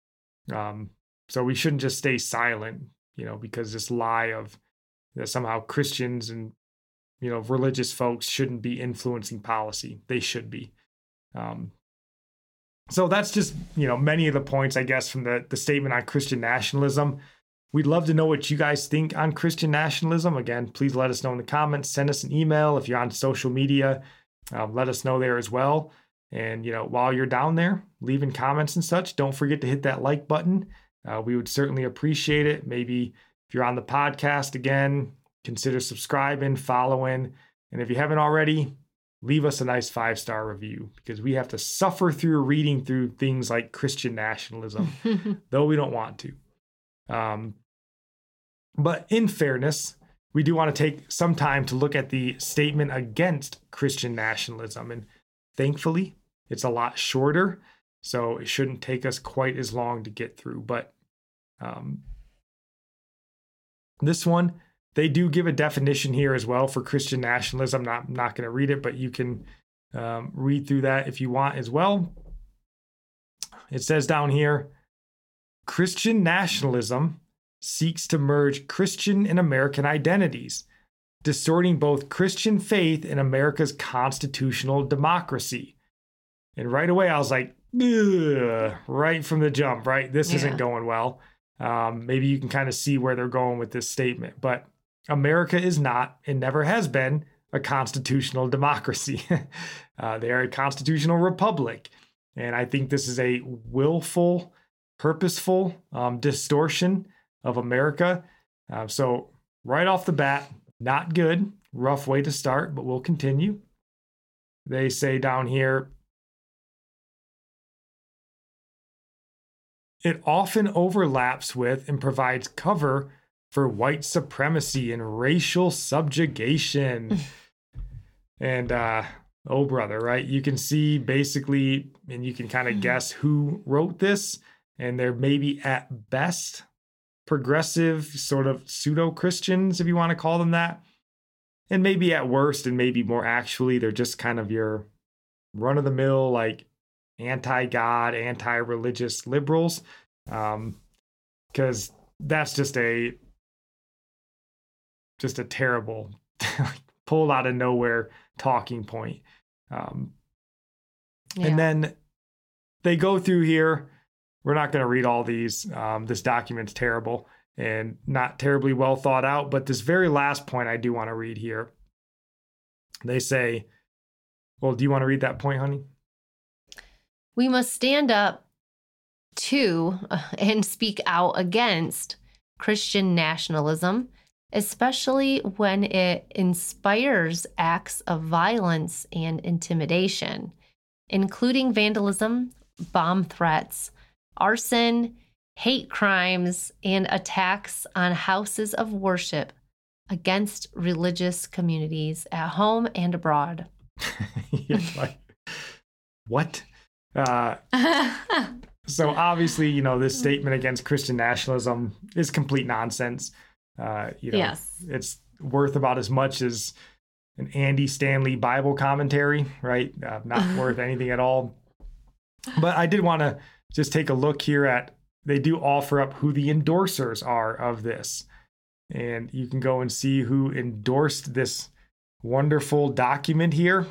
Um, so we shouldn't just stay silent, you know, because this lie of that somehow Christians and, you know, religious folks shouldn't be influencing policy. They should be. Um, So that's just, you know, many of the points, I guess, from the, the statement on Christian nationalism. We'd love to know what you guys think on Christian nationalism. Again, please let us know in the comments. Send us an email. If you're on social media, um, let us know there as well. And, you know, while you're down there, leaving comments and such, don't forget to hit that like button. Uh, we would certainly appreciate it. Maybe if you're on the podcast, again, consider subscribing, following. And if you haven't already, leave us a nice five-star review, because we have to suffer through reading through things like Christian nationalism, though we don't want to. Um, But in fairness, we do want to take some time to look at the statement against Christian nationalism. And thankfully, it's a lot shorter, so it shouldn't take us quite as long to get through. But um, this one, they do give a definition here as well for Christian nationalism. I'm not, not going to read it, but you can um, read through that if you want as well. It says down here, Christian nationalism seeks to merge Christian and American identities, distorting both Christian faith and America's constitutional democracy. And right away, I was like, ugh, right from the jump, right? This yeah. isn't going well. Um, maybe you can kind of see where they're going with this statement. But America is not and never has been a constitutional democracy. uh, they are a constitutional republic. And I think this is a willful, purposeful um, distortion of America. Uh, so right off the bat, not good. Rough way to start, but we'll continue. They say down here, it often overlaps with and provides cover for white supremacy and racial subjugation. and uh, oh, brother, right? You can see basically, and you can kind of guess who wrote this. And they're maybe at best progressive sort of pseudo-Christians, if you want to call them that. And maybe at worst, and maybe more actually, they're just kind of your run-of-the-mill, like anti-God, anti-religious liberals. Um, because that's just a just a terrible, pulled out of nowhere talking point. Um, yeah. And then they go through here. We're not going to read all these. Um, this document's terrible and not terribly well thought out. But this very last point I do want to read here. They say, well, do you want to read that point, honey? We must stand up to uh, and speak out against Christian nationalism, especially when it inspires acts of violence and intimidation, including vandalism, bomb threats, arson, hate crimes, and attacks on houses of worship against religious communities at home and abroad. like, what? Uh, so obviously, you know, this statement against Christian nationalism is complete nonsense. Uh, you know, yes. It's worth about as much as an Andy Stanley Bible commentary, right? Uh, not worth anything at all. But I did want to just take a look here at, they do offer up who the endorsers are of this. And you can go and see who endorsed this wonderful document here.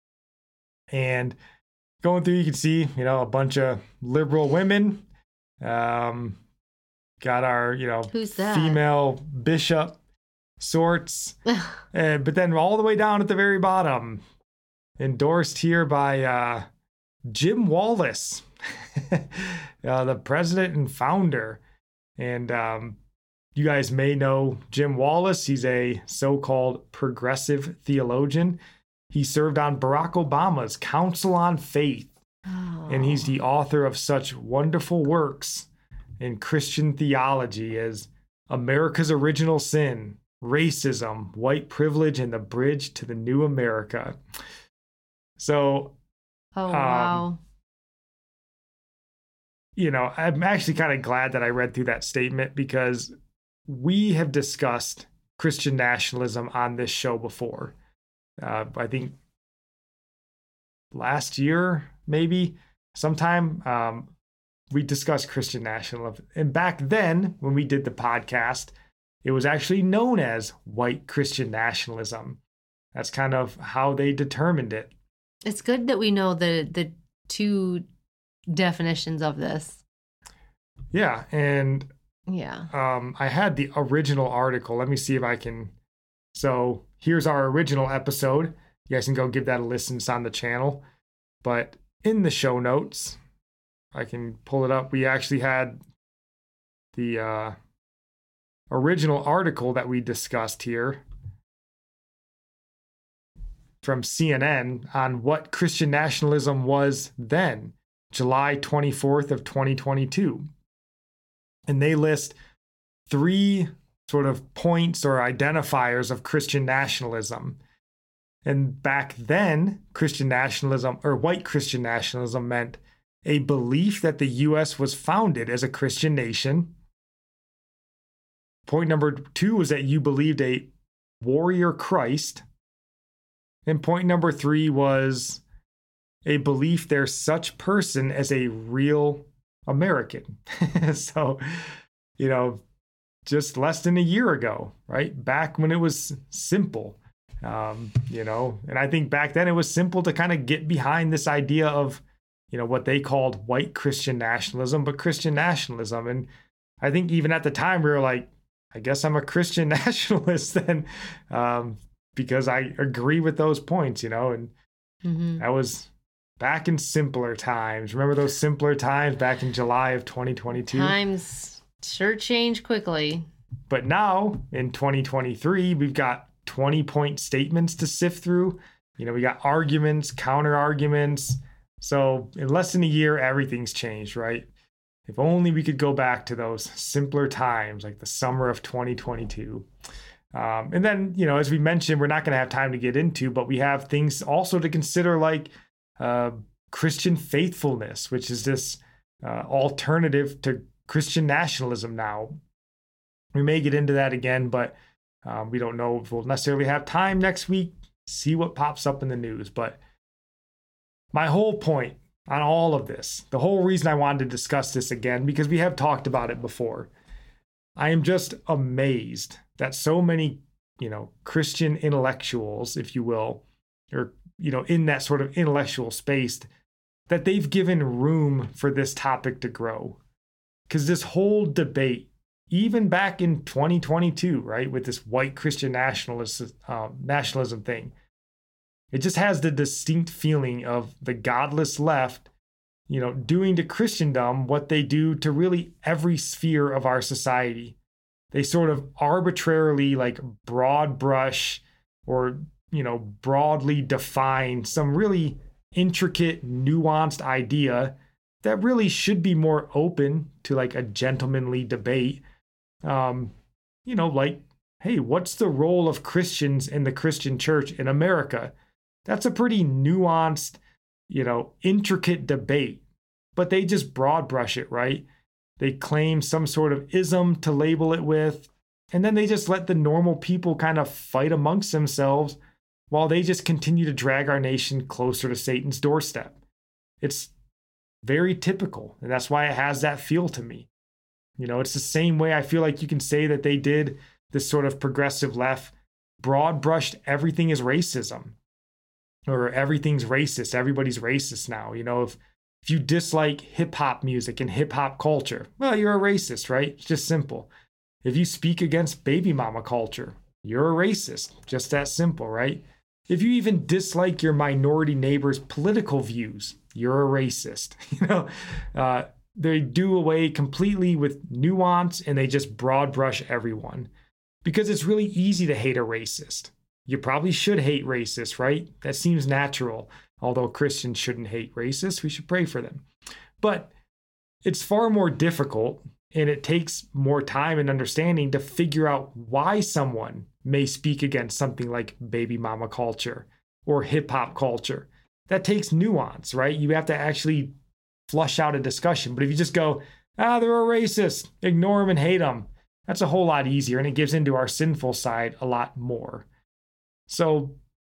And going through, you can see, you know, a bunch of liberal women. Um, got our, you know, Who's that? female bishop sorts. uh, but then all the way down at the very bottom, endorsed here by uh, Jim Wallis, uh, the president and founder. And um, you guys may know Jim Wallis. He's a so-called progressive theologian. He served on Barack Obama's Council on Faith. Oh. And he's the author of such wonderful works in Christian theology as America's Original Sin, Racism, White Privilege, and the Bridge to the New America. So, oh, wow. Um, you know, I'm actually kind of glad that I read through that statement because we have discussed Christian nationalism on this show before. Uh, I think last year, maybe sometime, um, we discussed Christian nationalism. And back then, when we did the podcast, it was actually known as white Christian nationalism. That's kind of how they determined it. It's good that we know the the two definitions of this. Yeah, and yeah, um, I had the original article. Let me see if I can. So here's our original episode. You guys can go give that a listen. It's on the channel. But in the show notes, I can pull it up. We actually had the uh, original article that we discussed here from C N N on what Christian nationalism was then, July twenty-fourth of twenty twenty-two. And they list three sort of points or identifiers of Christian nationalism. And back then, Christian nationalism or white Christian nationalism meant a belief that the U S was founded as a Christian nation. Point number two was that you believed a warrior Christ. And point number three was a belief there's such person as a real American. So, you know, just less than a year ago, right? Back when it was simple, um, you know, and I think back then it was simple to kind of get behind this idea of, you know, what they called white Christian nationalism, but Christian nationalism. And I think even at the time we were like, I guess I'm a Christian nationalist then, um, because I agree with those points, you know, and mm-hmm. that was back in simpler times. Remember those simpler times back in July of twenty twenty-two? Times sure change quickly. But now in twenty twenty-three, we've got twenty point statements to sift through. You know, we got arguments, counter arguments. So in less than a year, everything's changed, right? If only we could go back to those simpler times, like the summer of twenty twenty-two. Um, and then, you know, as we mentioned, we're not going to have time to get into, but we have things also to consider like uh, Christian faithfulness, which is this uh, alternative to Christian nationalism now. We may get into that again, but um, we don't know if we'll necessarily have time next week. See what pops up in the news. But my whole point on all of this, the whole reason I wanted to discuss this again, because we have talked about it before, I am just amazed that so many, you know, Christian intellectuals, if you will, or, you know, in that sort of intellectual space, that they've given room for this topic to grow. Because this whole debate, even back in twenty twenty-two, right, with this white Christian nationalist, um, nationalism thing, it just has the distinct feeling of the godless left, you know, doing to Christendom what they do to really every sphere of our society. They sort of arbitrarily, like, broad brush or, you know, broadly define some really intricate, nuanced idea that really should be more open to, like, a gentlemanly debate. Um, you know, like, hey, what's the role of Christians in the Christian church in America? That's a pretty nuanced, you know, intricate debate, but they just broad brush it, right? They claim some sort of ism to label it with, and then they just let the normal people kind of fight amongst themselves while they just continue to drag our nation closer to Satan's doorstep. It's very typical, and that's why it has that feel to me. You know, it's the same way I feel like you can say that they did this sort of progressive left, broad brushed everything is racism. Or everything's racist. Everybody's racist now. You know, if if you dislike hip hop music and hip hop culture, well, you're a racist, right? It's just simple. If you speak against baby mama culture, you're a racist. Just that simple, right? If you even dislike your minority neighbor's political views, you're a racist. You know, uh, they do away completely with nuance and they just broad brush everyone because it's really easy to hate a racist. You probably should hate racists, right? That seems natural. Although Christians shouldn't hate racists, we should pray for them. But it's far more difficult, and it takes more time and understanding to figure out why someone may speak against something like baby mama culture or hip hop culture. That takes nuance, right? You have to actually flush out a discussion. But if you just go, ah, they're a racist, ignore them and hate them, that's a whole lot easier, and it gives into our sinful side a lot more. So,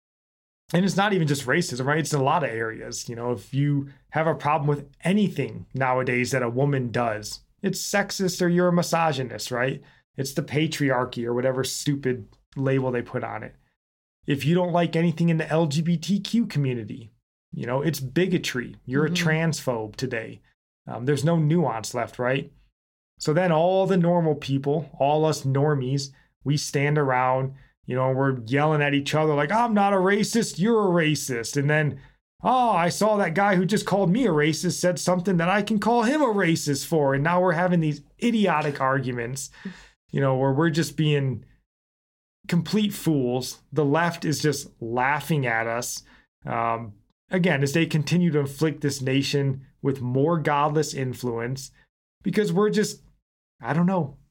and it's not even just racism, right? It's in a lot of areas. You know, if you have a problem with anything nowadays that a woman does, it's sexist or you're a misogynist, right? It's the patriarchy or whatever stupid label they put on it. If you don't like anything in the L G B T Q community, you know, it's bigotry. You're mm-hmm. a transphobe today. Um, there's no nuance left, right? So then all the normal people, all us normies, we stand around, you know, we're yelling at each other like, I'm not a racist, you're a racist. And then, oh, I saw that guy who just called me a racist said something that I can call him a racist for. And now we're having these idiotic arguments, you know, where we're just being complete fools. The left is just laughing at us. Um, again, as they continue to inflict this nation with more godless influence, because we're just, I don't know,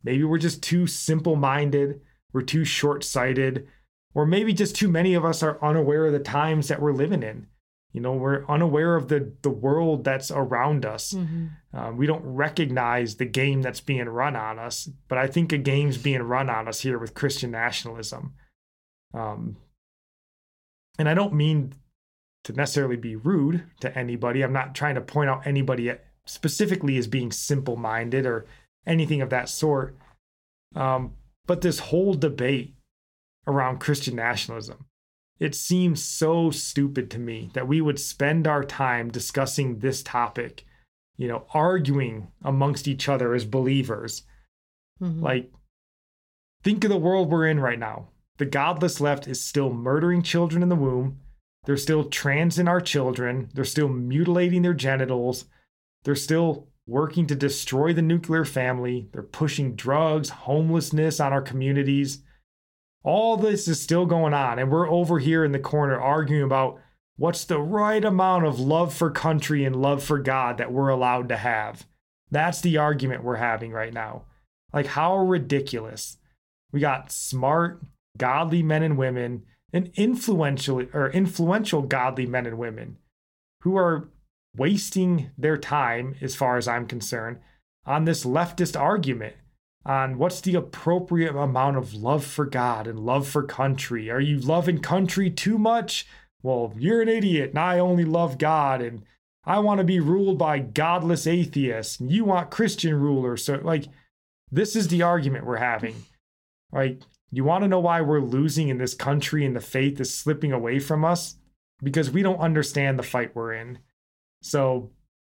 maybe we're just too simple-minded, we're too short-sighted, or maybe just too many of us are unaware of the times that we're living in. You know, we're unaware of the, the world that's around us. Mm-hmm. Um, we don't recognize the game that's being run on us. But I think a game's being run on us here with Christian nationalism. Um, and I don't mean to necessarily be rude to anybody. I'm not trying to point out anybody specifically as being simple-minded or anything of that sort. Um, but this whole debate around Christian nationalism, it seems so stupid to me that we would spend our time discussing this topic, you know, arguing amongst each other as believers. Mm-hmm. Like, think of the world we're in right now. The godless left is still murdering children in the womb. They're still transing our children. They're still mutilating their genitals. They're still working to destroy the nuclear family. They're pushing drugs, homelessness on our communities. All this is still going on, and we're over here in the corner arguing about what's the right amount of love for country and love for God that we're allowed to have. That's the argument we're having right now. Like, how ridiculous. We got smart, godly men and women, and influential or influential godly men and women who are wasting their time, as far as I'm concerned, on this leftist argument on what's the appropriate amount of love for God and love for country. Are you loving country too much? Well, you're an idiot, and I only love God, and I want to be ruled by godless atheists, and you want Christian rulers. So, like, this is the argument we're having. Like, you want to know why we're losing in this country and the faith is slipping away from us? Because we don't understand the fight we're in. So,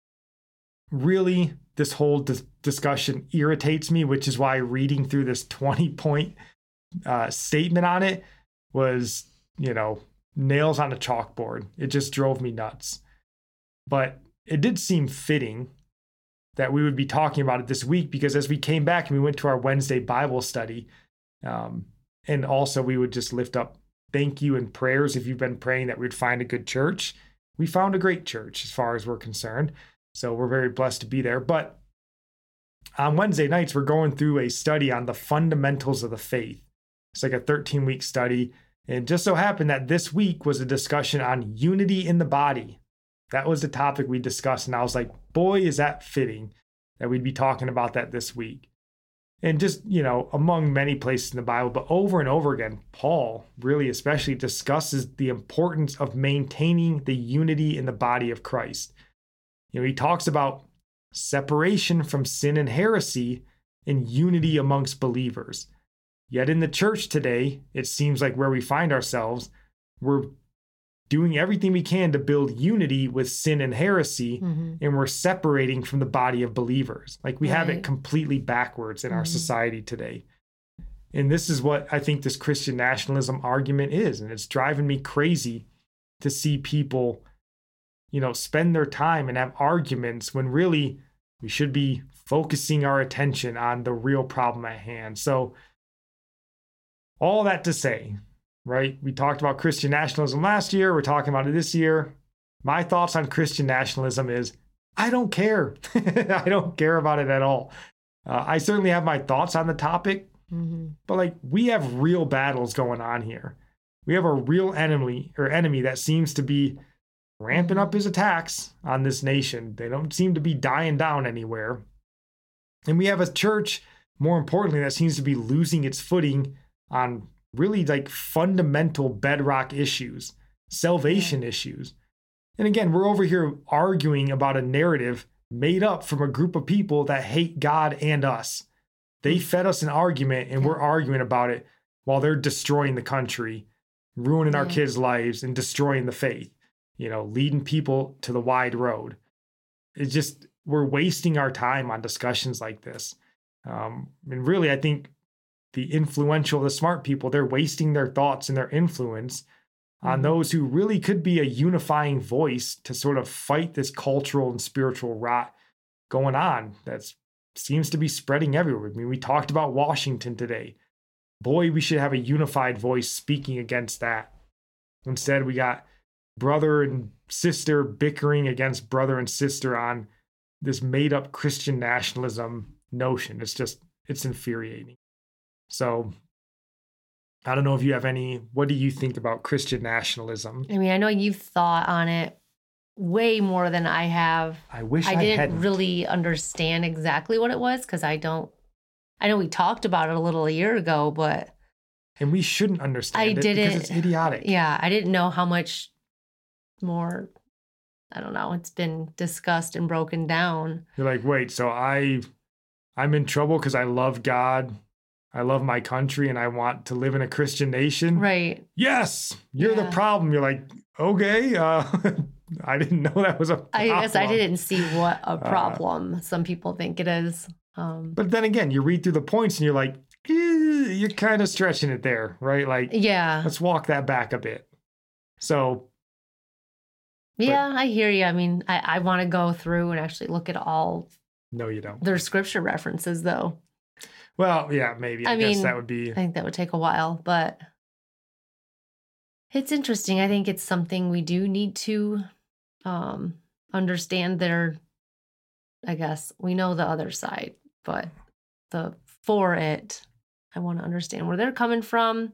really, this whole dis- discussion irritates me, which is why reading through this twenty-point uh, statement on it was, you know, nails on a chalkboard. It just drove me nuts. But it did seem fitting that we would be talking about it this week, because as we came back and we went to our Wednesday Bible study, um, and also we would just lift up thank you and prayers if you've been praying that we'd find a good church. We found a great church as far as we're concerned. So we're very blessed to be there. But on Wednesday nights, we're going through a study on the fundamentals of the faith. It's like a thirteen-week study. And it just so happened that this week was a discussion on unity in the body. That was the topic we discussed. And I was like, boy, is that fitting that we'd be talking about that this week. And just, you know, among many places in the Bible, but over and over again, Paul really especially discusses the importance of maintaining the unity in the body of Christ. You know, he talks about separation from sin and heresy and unity amongst believers. Yet in the church today, it seems like where we find ourselves, we're doing everything we can to build unity with sin and heresy, mm-hmm. and we're separating from the body of believers. Like, we right. have it completely backwards in mm-hmm. our society today. And this is what I think this Christian nationalism argument is. And it's driving me crazy to see people, you know, spend their time and have arguments when really we should be focusing our attention on the real problem at hand. So all that to say, right? We talked about Christian nationalism last year. We're talking about it this year. My thoughts on Christian nationalism is I don't care. I don't care about it at all. Uh, I certainly have my thoughts on the topic, mm-hmm. but like, we have real battles going on here. We have a real enemy or enemy that seems to be ramping up his attacks on this nation. They don't seem to be dying down anywhere. And we have a church, more importantly, that seems to be losing its footing on really like fundamental bedrock issues, salvation yeah. issues. And again, we're over here arguing about a narrative made up from a group of people that hate God and us. They fed us an argument and we're arguing about it while they're destroying the country, ruining yeah. our kids' lives and destroying the faith, you know, leading people to the wide road. It's just, we're wasting our time on discussions like this. Um, and really, I think the influential, the smart people, they're wasting their thoughts and their influence on mm-hmm. those who really could be a unifying voice to sort of fight this cultural and spiritual rot going on that seems to be spreading everywhere. I mean, we talked about Washington today. Boy, we should have a unified voice speaking against that. Instead, we got brother and sister bickering against brother and sister on this made-up Christian nationalism notion. It's just it's infuriating. So I don't know if you have any, what do you think about Christian nationalism? I mean, I know you've thought on it way more than I have. I wish I, I didn't hadn't. really understand exactly what it was because I don't, I know we talked about it a little a year ago, but. And we shouldn't understand I it didn't, because it's idiotic. Yeah, I didn't know how much more, I don't know, it's been discussed and broken down. You're like, wait, so I, I'm in trouble because I love God. I love my country and I want to live in a Christian nation. Right. Yes, you're Yeah. the problem. You're like, okay, uh, I didn't know that was a problem. I guess I didn't see what a problem uh, some people think it is. Um, but then again, you read through the points and you're like, eh, you're kind of stretching it there, right? Like, yeah, let's walk that back a bit. So. Yeah, but, I hear you. I mean, I, I want to go through and actually look at all. No, you don't. Their scripture references, though. Well, yeah, maybe. I, I guess mean, that would be. I think that would take a while, but it's interesting. I think it's something we do need to um, understand their, I guess, we know the other side, but the for it, I want to understand where they're coming from.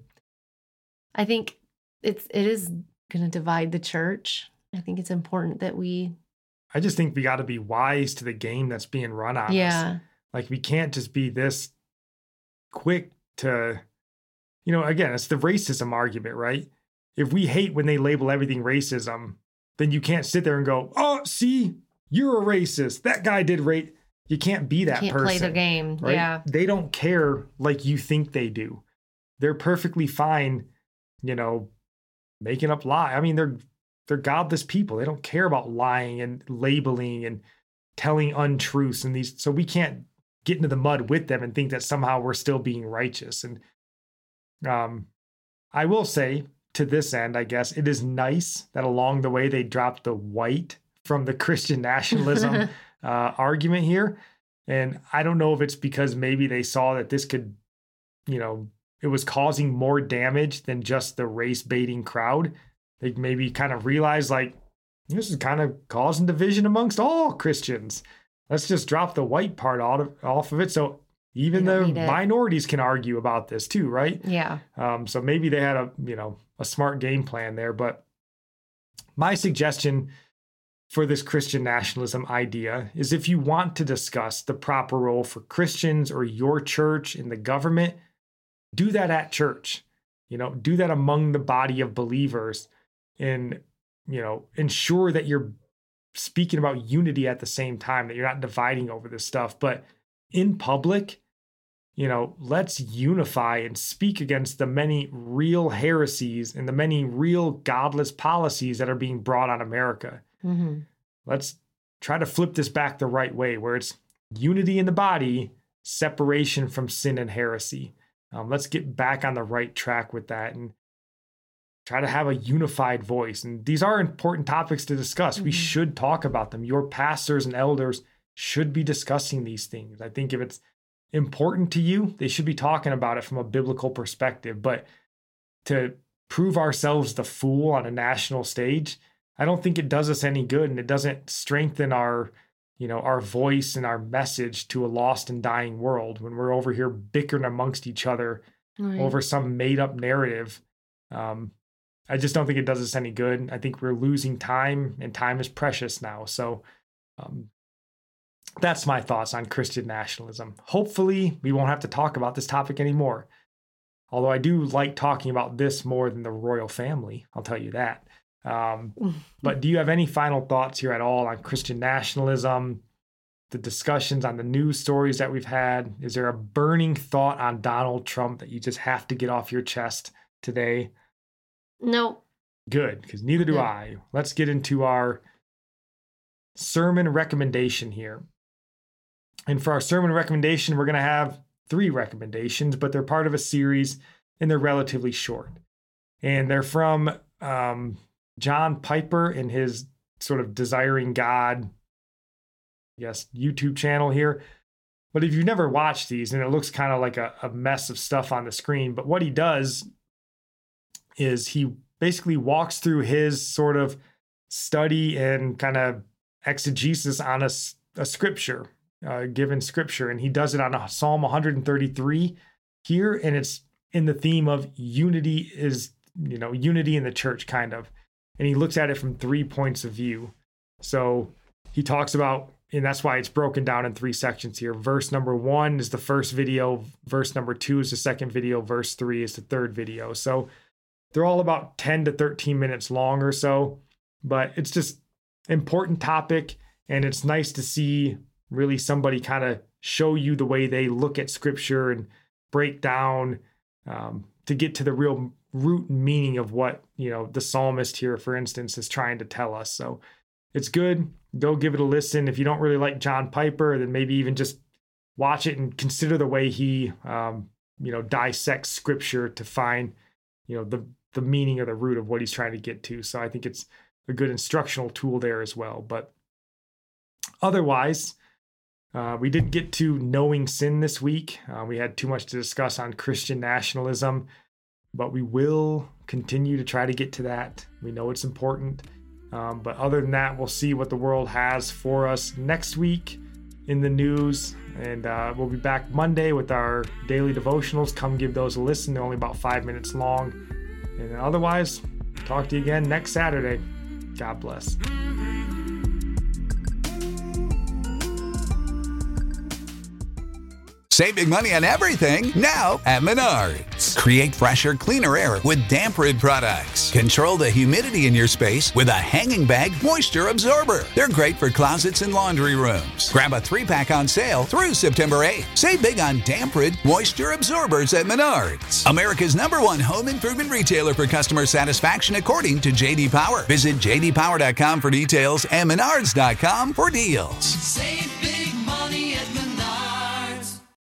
I think it's it is going to divide the church. I think it's important that we. I just think we got to be wise to the game that's being run on yeah. us. Like, we can't just be this quick to, you know, again, it's the racism argument, right? If we hate when they label everything racism, then you can't sit there and go, oh, see, you're a racist. That guy did rape. You can't be that you can't person. Play the game. Right? Yeah. They don't care like you think they do. They're perfectly fine, you know, making up lie. I mean, they're they're godless people. They don't care about lying and labeling and telling untruths and these. So we can't get into the mud with them and think that somehow we're still being righteous. And um, I will say, to this end, I guess, it is nice that along the way they dropped the white from the Christian nationalism uh, argument here. And I don't know if it's because maybe they saw that this could, you know, it was causing more damage than just the race baiting crowd. They maybe kind of realized, like, this is kind of causing division amongst all Christians. Let's just drop the white part out of, off of it. So even the minorities can argue about this too, right? Yeah. Um, so maybe they had a, you know, a smart game plan there. But my suggestion for this Christian nationalism idea is, if you want to discuss the proper role for Christians or your church in the government, do that at church. You know, do that among the body of believers, and, you know, ensure that you're speaking about unity at the same time, that you're not dividing over this stuff. But in public, you know, let's unify and speak against the many real heresies and the many real godless policies that are being brought on America. Mm-hmm. Let's try to flip this back the right way, where it's unity in the body, separation from sin and heresy. Um, let's get back on the right track with that and try to have a unified voice. And these are important topics to discuss. Mm-hmm. We should talk about them. Your pastors and elders should be discussing these things. I think if it's important to you, they should be talking about it from a biblical perspective. But to prove ourselves the fool on a national stage, I don't think it does us any good, and it doesn't strengthen our, you know, our voice and our message to a lost and dying world when we're over here bickering amongst each other right. over some made up narrative. Um, I just don't think it does us any good. I think we're losing time, and time is precious now. So um, that's my thoughts on Christian nationalism. Hopefully we won't have to talk about this topic anymore. Although I do like talking about this more than the royal family, I'll tell you that. Um, but do you have any final thoughts here at all on Christian nationalism, the discussions on the news stories that we've had? Is there a burning thought on Donald Trump that you just have to get off your chest today? No. Good, because neither do Good. I. Let's get into our sermon recommendation here. And for our sermon recommendation, we're going to have three recommendations, but they're part of a series and they're relatively short. And they're from um, John Piper and his sort of Desiring God, yes, YouTube channel here. But if you've never watched these, and it looks kind of like a, a mess of stuff on the screen, but what he does is he basically walks through his sort of study and kind of exegesis on a, a scripture. uh, given scripture. And he does it on Psalm one thirty-three here. And it's in the theme of unity is, you know, unity in the church kind of. And he looks at it from three points of view. So he talks about, and that's why it's broken down in three sections here. Verse number one is the first video. Verse number two is the second video. Verse three is the third video. So they're all about ten to thirteen minutes long or so, but it's just important topic. And it's nice to see really somebody kind of show you the way they look at scripture and break down um, to get to the real root meaning of what, you know, the psalmist here, for instance, is trying to tell us. So it's good. Go give it a listen. If you don't really like John Piper, then maybe even just watch it and consider the way he, um, you know, dissects scripture to find, you know, the, the meaning or the root of what he's trying to get to. So I think it's a good instructional tool there as well. But otherwise, uh, we didn't get to knowing sin this week. Uh, we had too much to discuss on Christian nationalism, but we will continue to try to get to that. We know it's important. Um, but other than that, we'll see what the world has for us next week in the news. And uh, we'll be back Monday with our daily devotionals. Come give those a listen. They're only about five minutes long. And otherwise, talk to you again next Saturday. God bless. Save big money on everything now at Menards. Create fresher, cleaner air with Damp-Rid products. Control the humidity in your space with a hanging bag moisture absorber. They're great for closets and laundry rooms. Grab a three-pack on sale through September eighth. Save big on Damp-Rid moisture absorbers at Menards. America's number one home improvement retailer for customer satisfaction according to J D Power. Visit j d power dot com for details and menards dot com for deals. Save